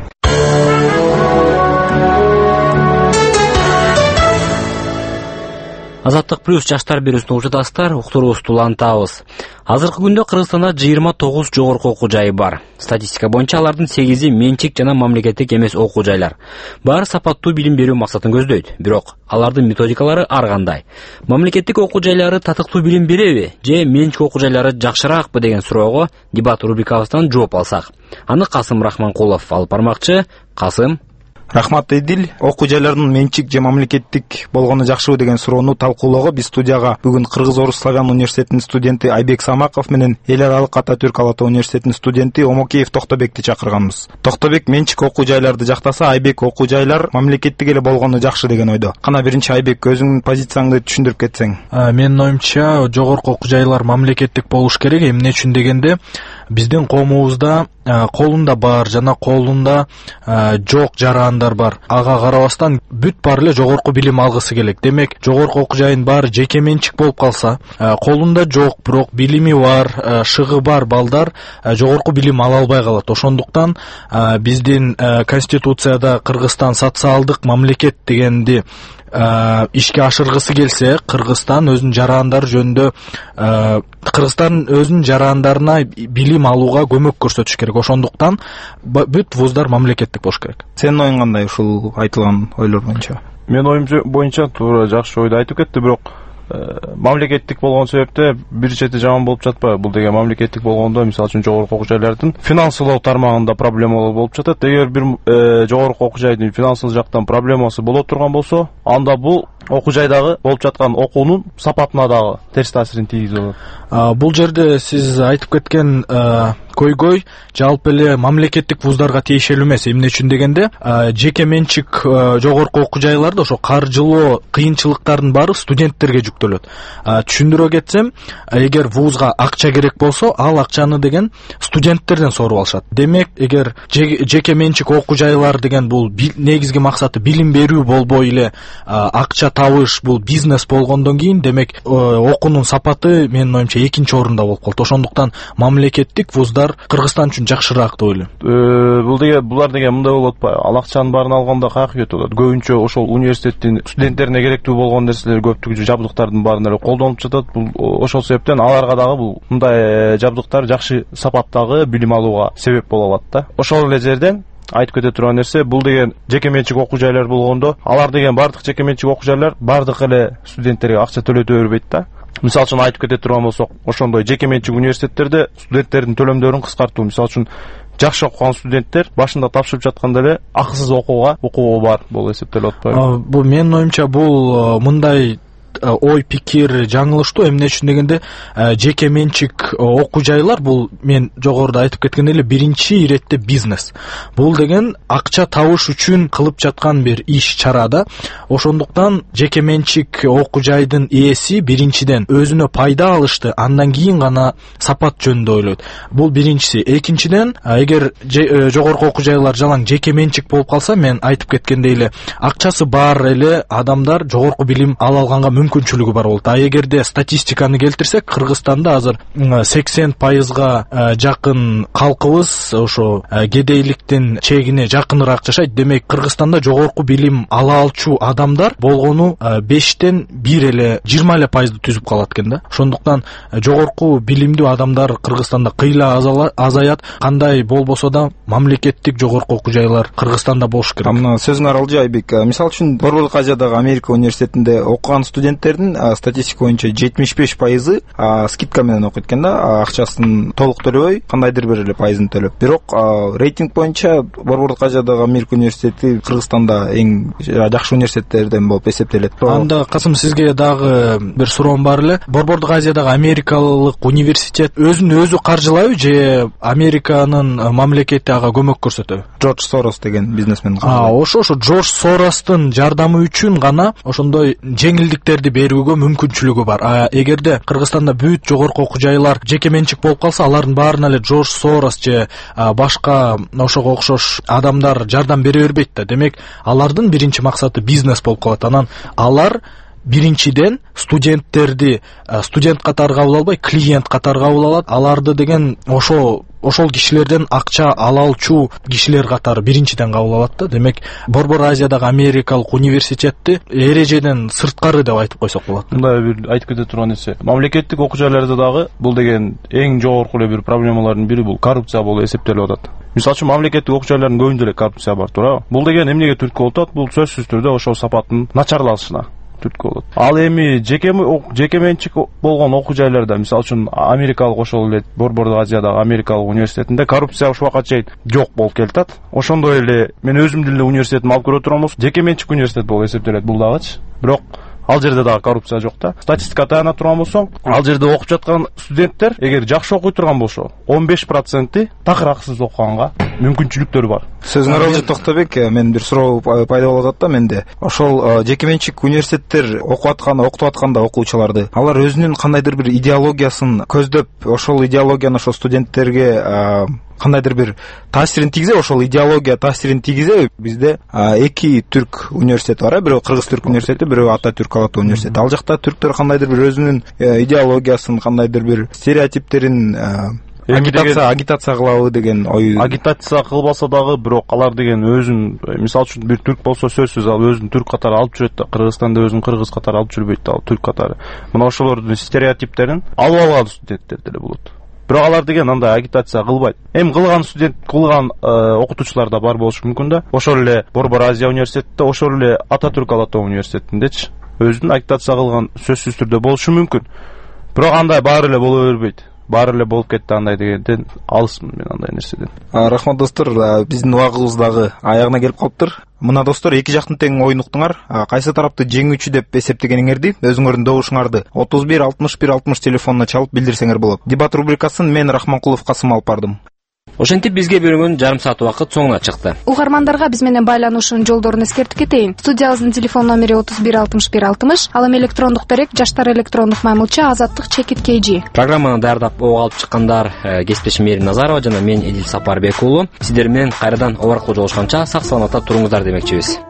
Азаттык плюс жаштар берүүсүн угутасыздар, уктуруубузду улантабыз. Азыркы күндө Кыргызстанда жыйырма тогуз жогорку окуу жайы бар. Статистика боюнча алардын сегизи менчик жана мамлекеттик эмес окуу жайлар. Баары сапаттуу билим берүү максатын көздөйт, бирок алардын методикалары ар кандай. Мамлекеттик окуу жайлары татыктуу билим береби же менчик окуу жайлары жакшыраакпы деген суроого дебат рубрикабыздан жооп алсак. Аны Касым Рахманкулов алып бармакчы. Касым. Рахмат Эдил. Окуу жайлардын менчик же мамлекеттик болгону жакшыбы деген суроону талкуулоого биз студияга бүгүн Кыргыз Орус Славян университетинин студенти Айбек Самаков менен Эл аралык Ататүрк Ала Тоо университетинин студенти Омокеев Токтобекти чакырганбыз. Токтобек менчик окуу жайларды жактаса, Айбек окуу жайлар мамлекеттик эле болгону жакшы деген ойдо. Кана биринчи Айбек, өзүңдүн позицияңды түшүндүрүп кетсең. Менин оюмча, жогорку окуу жайлар мамлекеттик болуш керек. Эмне үчүн дегенде, биздин коомубузда колунда бар жана колунда жок жарандар бар. Ага карабастан бүт баары эле жогорку билим алгысы келет. Демек, жогорку окуу жайын баары жеке менчик болуп калса, колунда жок, бирок билими бар, шыгы бар балдар жогорку билим ала албай калат. Ошондуктан биздин конституцияда Кыргызстан социалдык мамлекет дегенди ишке ашыргысы келсе, Кыргызстан өзүнүн жарандары жөнүндө Кыргызстан өзүнүн жарандарына билим алууга көмөк көрсөтүш керек. Ошондуктан бүт вуздар мамлекеттик болуш керек. Сенин оюң кандай ушул айтылган ойлор боюнча? Менин оюм боюнча туура жакшы ойду айтып кетти, бирок мамлекеттик болгон себепте бир чети жаман болуп жатпайбы? Бул деген мамлекеттик болгондо, мисалы үчүн жогорку окуу жайлардын финансылоо тармагында проблемалар болуп жатат. Эгер бир жогорку окуу жайдын финансылык жактан проблемасы боло турган болсо, анда бул окуу жайдагы болуп жаткан окуунун сапатына дагы терс таасирин тийгизип алат. Бул жерде сиз айтып кеткен көйгөй жалпы эле мамлекеттик вуздарга тиешелүү эмес. Эмне үчүн дегенде, жеке менчик жогорку окуу жайларда ошо каржылоо кыйынчылыктардын баары студенттерге жүктөлөт. Түшүндүрө кетсем, эгер вузга акча керек болсо, ал акчаны деген студенттерден соруп алышат. Демек, эгер жеке менчик окуу жайлар деген бул негизги максаты билим берүү болбой эле акча табыш, бул бизнес болгондон кийин, демек окуунун сапаты менин оюмча экинчи орунда болуп калат. Ошондуктан мамлекеттик вуздар Кыргызстан үчүн жакшыраак деп ойлойм. Бул деген булар деген мындай болуп атпайбы? Ал акчанын баарын алганда каяка кетип атат? Көбүнчө ошол университеттин студенттерине керектүү болгон нерселер, көптүгү жабдыктардын баарын эле колдонуп жатат. Бул ошол себептен аларга дагы бул мындай жабдыктар жакшы сапаттагы билим алууга себеп боло алат да. Ошол эле жерден айтып кете турган нерсе, бул деген жеке менчик окуу жайлар болгондо, алар деген бардык жеке менчик окуу жайлар бардык эле студенттерге акча төлөтө бербейт да. Мисалы үчүн айтып кете турган болсок, ошондой жеке менчик университеттерде студенттердин төлөмдөрүн кыскартуу, мисалы үчүн жакшы окуган студенттер башында тапшырып жатканда эле акысыз окууга укугу бар болуп эсептелип атпайбы? Бул менин оюмча бул мындай ой пикир жаңылыштуу. Эмне үчүн дегенде, жеке менчик окуу жайлар бул мен жогоруда айтып кеткен эле биринчи иретте бизнес. Бул деген акча табыш үчүн кылып жаткан бир иш чара да. Ошондуктан жеке менчик окуу жайдын ээси биринчиден өзүнө пайда алышты, андан кийин гана сапат жөнүндө ойлойт. Бул биринчиси. Экинчиден, эгер жогорку окуу жайлар жалаң жеке менчик болуп калса, мен айтып кеткендей эле акчасы бар эле адамдар жогорку билим ала алганга мүмкүнчүлүгү бар болот. А эгерде статистиканы келтирсек, Кыргызстанда азыр сексен пайызга жакын калкыбыз ошо кедейликтин чегине жакыныраак жашайт. Демек, Кыргызстанда жогорку билим ала алчу адамдар болгону бештен бир эле жыйырма эле пайызды түзүп калат экен да. Ошондуктан жогорку билимдүү адамдар Кыргызстанда кыйла азаят. Кандай болбосо да мамлекеттик жогорку окуу жайлар Кыргызстанда болуш керек. Мына сөзүңөр алжы Айбек. Мисалы үчүн Борбордук Азиядагы Америка университетинде окуган студенттердин статистика боюнча жетимиш беш пайызы скидка менен окуйт экен да, акчасын толук төлөбөй, кандайдыр бир эле пайызын төлөп. Бирок рейтинг боюнча Борбордук Азиядагы Америка университети Кыргызстанда эң жакшы университеттерден болуп эсептелет. Анда Касым, сизге дагы бир суроом бар эле. Борбордук Азиядагы Америкалык университет өзүн өзү каржылайбы же Американын мамлекети ага көмөк көрсөтөбү? Джордж Сорос деген бизнесмен. А, ошо ошо Джордж Соростун жардамы үчүн гана ошондой жеңилдиктерди берүүгө мүмкүнчүлүгү бар. А эгерде Кыргызстанда бүт жогорку окуу жайлар жеке менчик болуп калса, алардын баарына эле Джордж Сорос же башка ошого окшош адамдар жардам бере бербейт да. Демек, алардын биринчи максаты бизнес болуп калат. Анан алар биринчиден студенттерди студент катары кабыл албай, клиент катары кабыл алат. Аларды деген ошо ошол кишилерден акча ала алчу кишилер катары биринчиден кабыл алат да. Демек, Борбор Азиядагы Америкалык университетти эрежеден сырткары деп айтып койсок болот. Мындай бир айтып кете турган нерсе, мамлекеттик окуу жайларда дагы бул деген эң жогорку эле бир проблемалардын бири бул коррупция болуп эсептелип атат. Мисалы үчүн мамлекеттик окуу жайлардын көбүндө эле коррупция бар, туурабы? Бул деген эмнеге түрткү болуп атат? Бул сөзсүз түрдө ошол сапаттын начарлашына. түрткү болот. Ал эми жеке жеке менчик болгон окуу жайларда, мисалы үчүн Америкалык ошол эле Борбордук Азиядагы Америкалык университетинде коррупция ушуга чейин жок болуп келатат. Ошондой эле мен өзүмдүн эле университетимди алып көрө турган болсом, жеке менчик университет болуп эсептелет бул дагычы. Бирок ал жерде дагы коррупция жок да. Статистика таяна турган болсоң, ал жерде окуп жаткан студенттер эгер жакшы окуй турган болсо, он беш проценти такыр акысыз окуганга мүмкүнчүлүктөрү бар. Сөзүңөр алжы Токтобек, мен бир суроо пайда болуп атат да менде. Ошол жеке менчик университеттер окуп атканда, окутуп атканда окуучуларды, алар өзүнүн кандайдыр бир идеологиясын көздөп, ошол идеологияны ошол студенттерге кандайдыр бир таасирин тийгизе, ошол идеология таасирин тийгизе. Бизде эки түрк университети бар, бирөө Кыргыз түрк университети, бирөө Ататүрк Алатау университети. Ал жакта түрктөр кандайдыр бир өзүнүн идеологиясын, кандайдыр бир стереотиптерин агитация агитация кылабы деген ой. Агитация кылбаса дагы, бирок алар деген өзүн, мисалы үчүн бир түрк болсо сөзсүз ал өзүн түрк катары алып жүрөт да, Кыргызстанда өзүн кыргыз катары алып жүрбөйт да, ал түрк катары. Мына ошолордун стереотиптерин алып алган студенттер деле болот. Бирок алар деген андай агитация кылбайт. Эми кылган студент, кылган окутуучулар да бар болушу мүмкүн да. Ошол эле Борбор Азия университетинде, ошол эле Ататүрк Алатау университетиндечи өзүнүн агитация кылган сөзсүз түрдө болушу мүмкүн. Бирок андай баары эле боло бербейт. Баары эле болуп кетти андай дегенден алысмын мен андай нерседен. Рахмат достор, биздин убагыбыз дагы аягына келип калыптыр. Мына достор, эки жактын тең оюн уктуңар. Кайсы тарапты жеңүүчү деп эсептегениңерди, өзүңөрдүн добушуңарды отуз бир алтымыш бир алтымыш телефонуна чалып билдирсеңер болот. Дебат рубрикасын мен Рахманкулов Касым алып бардым. Ошентип бизге бөлүнгөн жарым саат убакыт соңуна чыкты. Угармандарга биз менен байлануушунун жолдорун эскертип кетейин. Студиябыздын телефон номери отуз бир алтымыш бир алтымыш. Ал эми электрондук дарек жаштар электрондук маймылча азаттык чекит kg. Программаны даярдап ого алып чыккандар кесиптешим Мээрим Назарова жана мен Эдил Сапарбек уулу. Сиздер менен кайрадан обор аркылуу жолугушканча сак саламатта туруңуздар демекчибиз.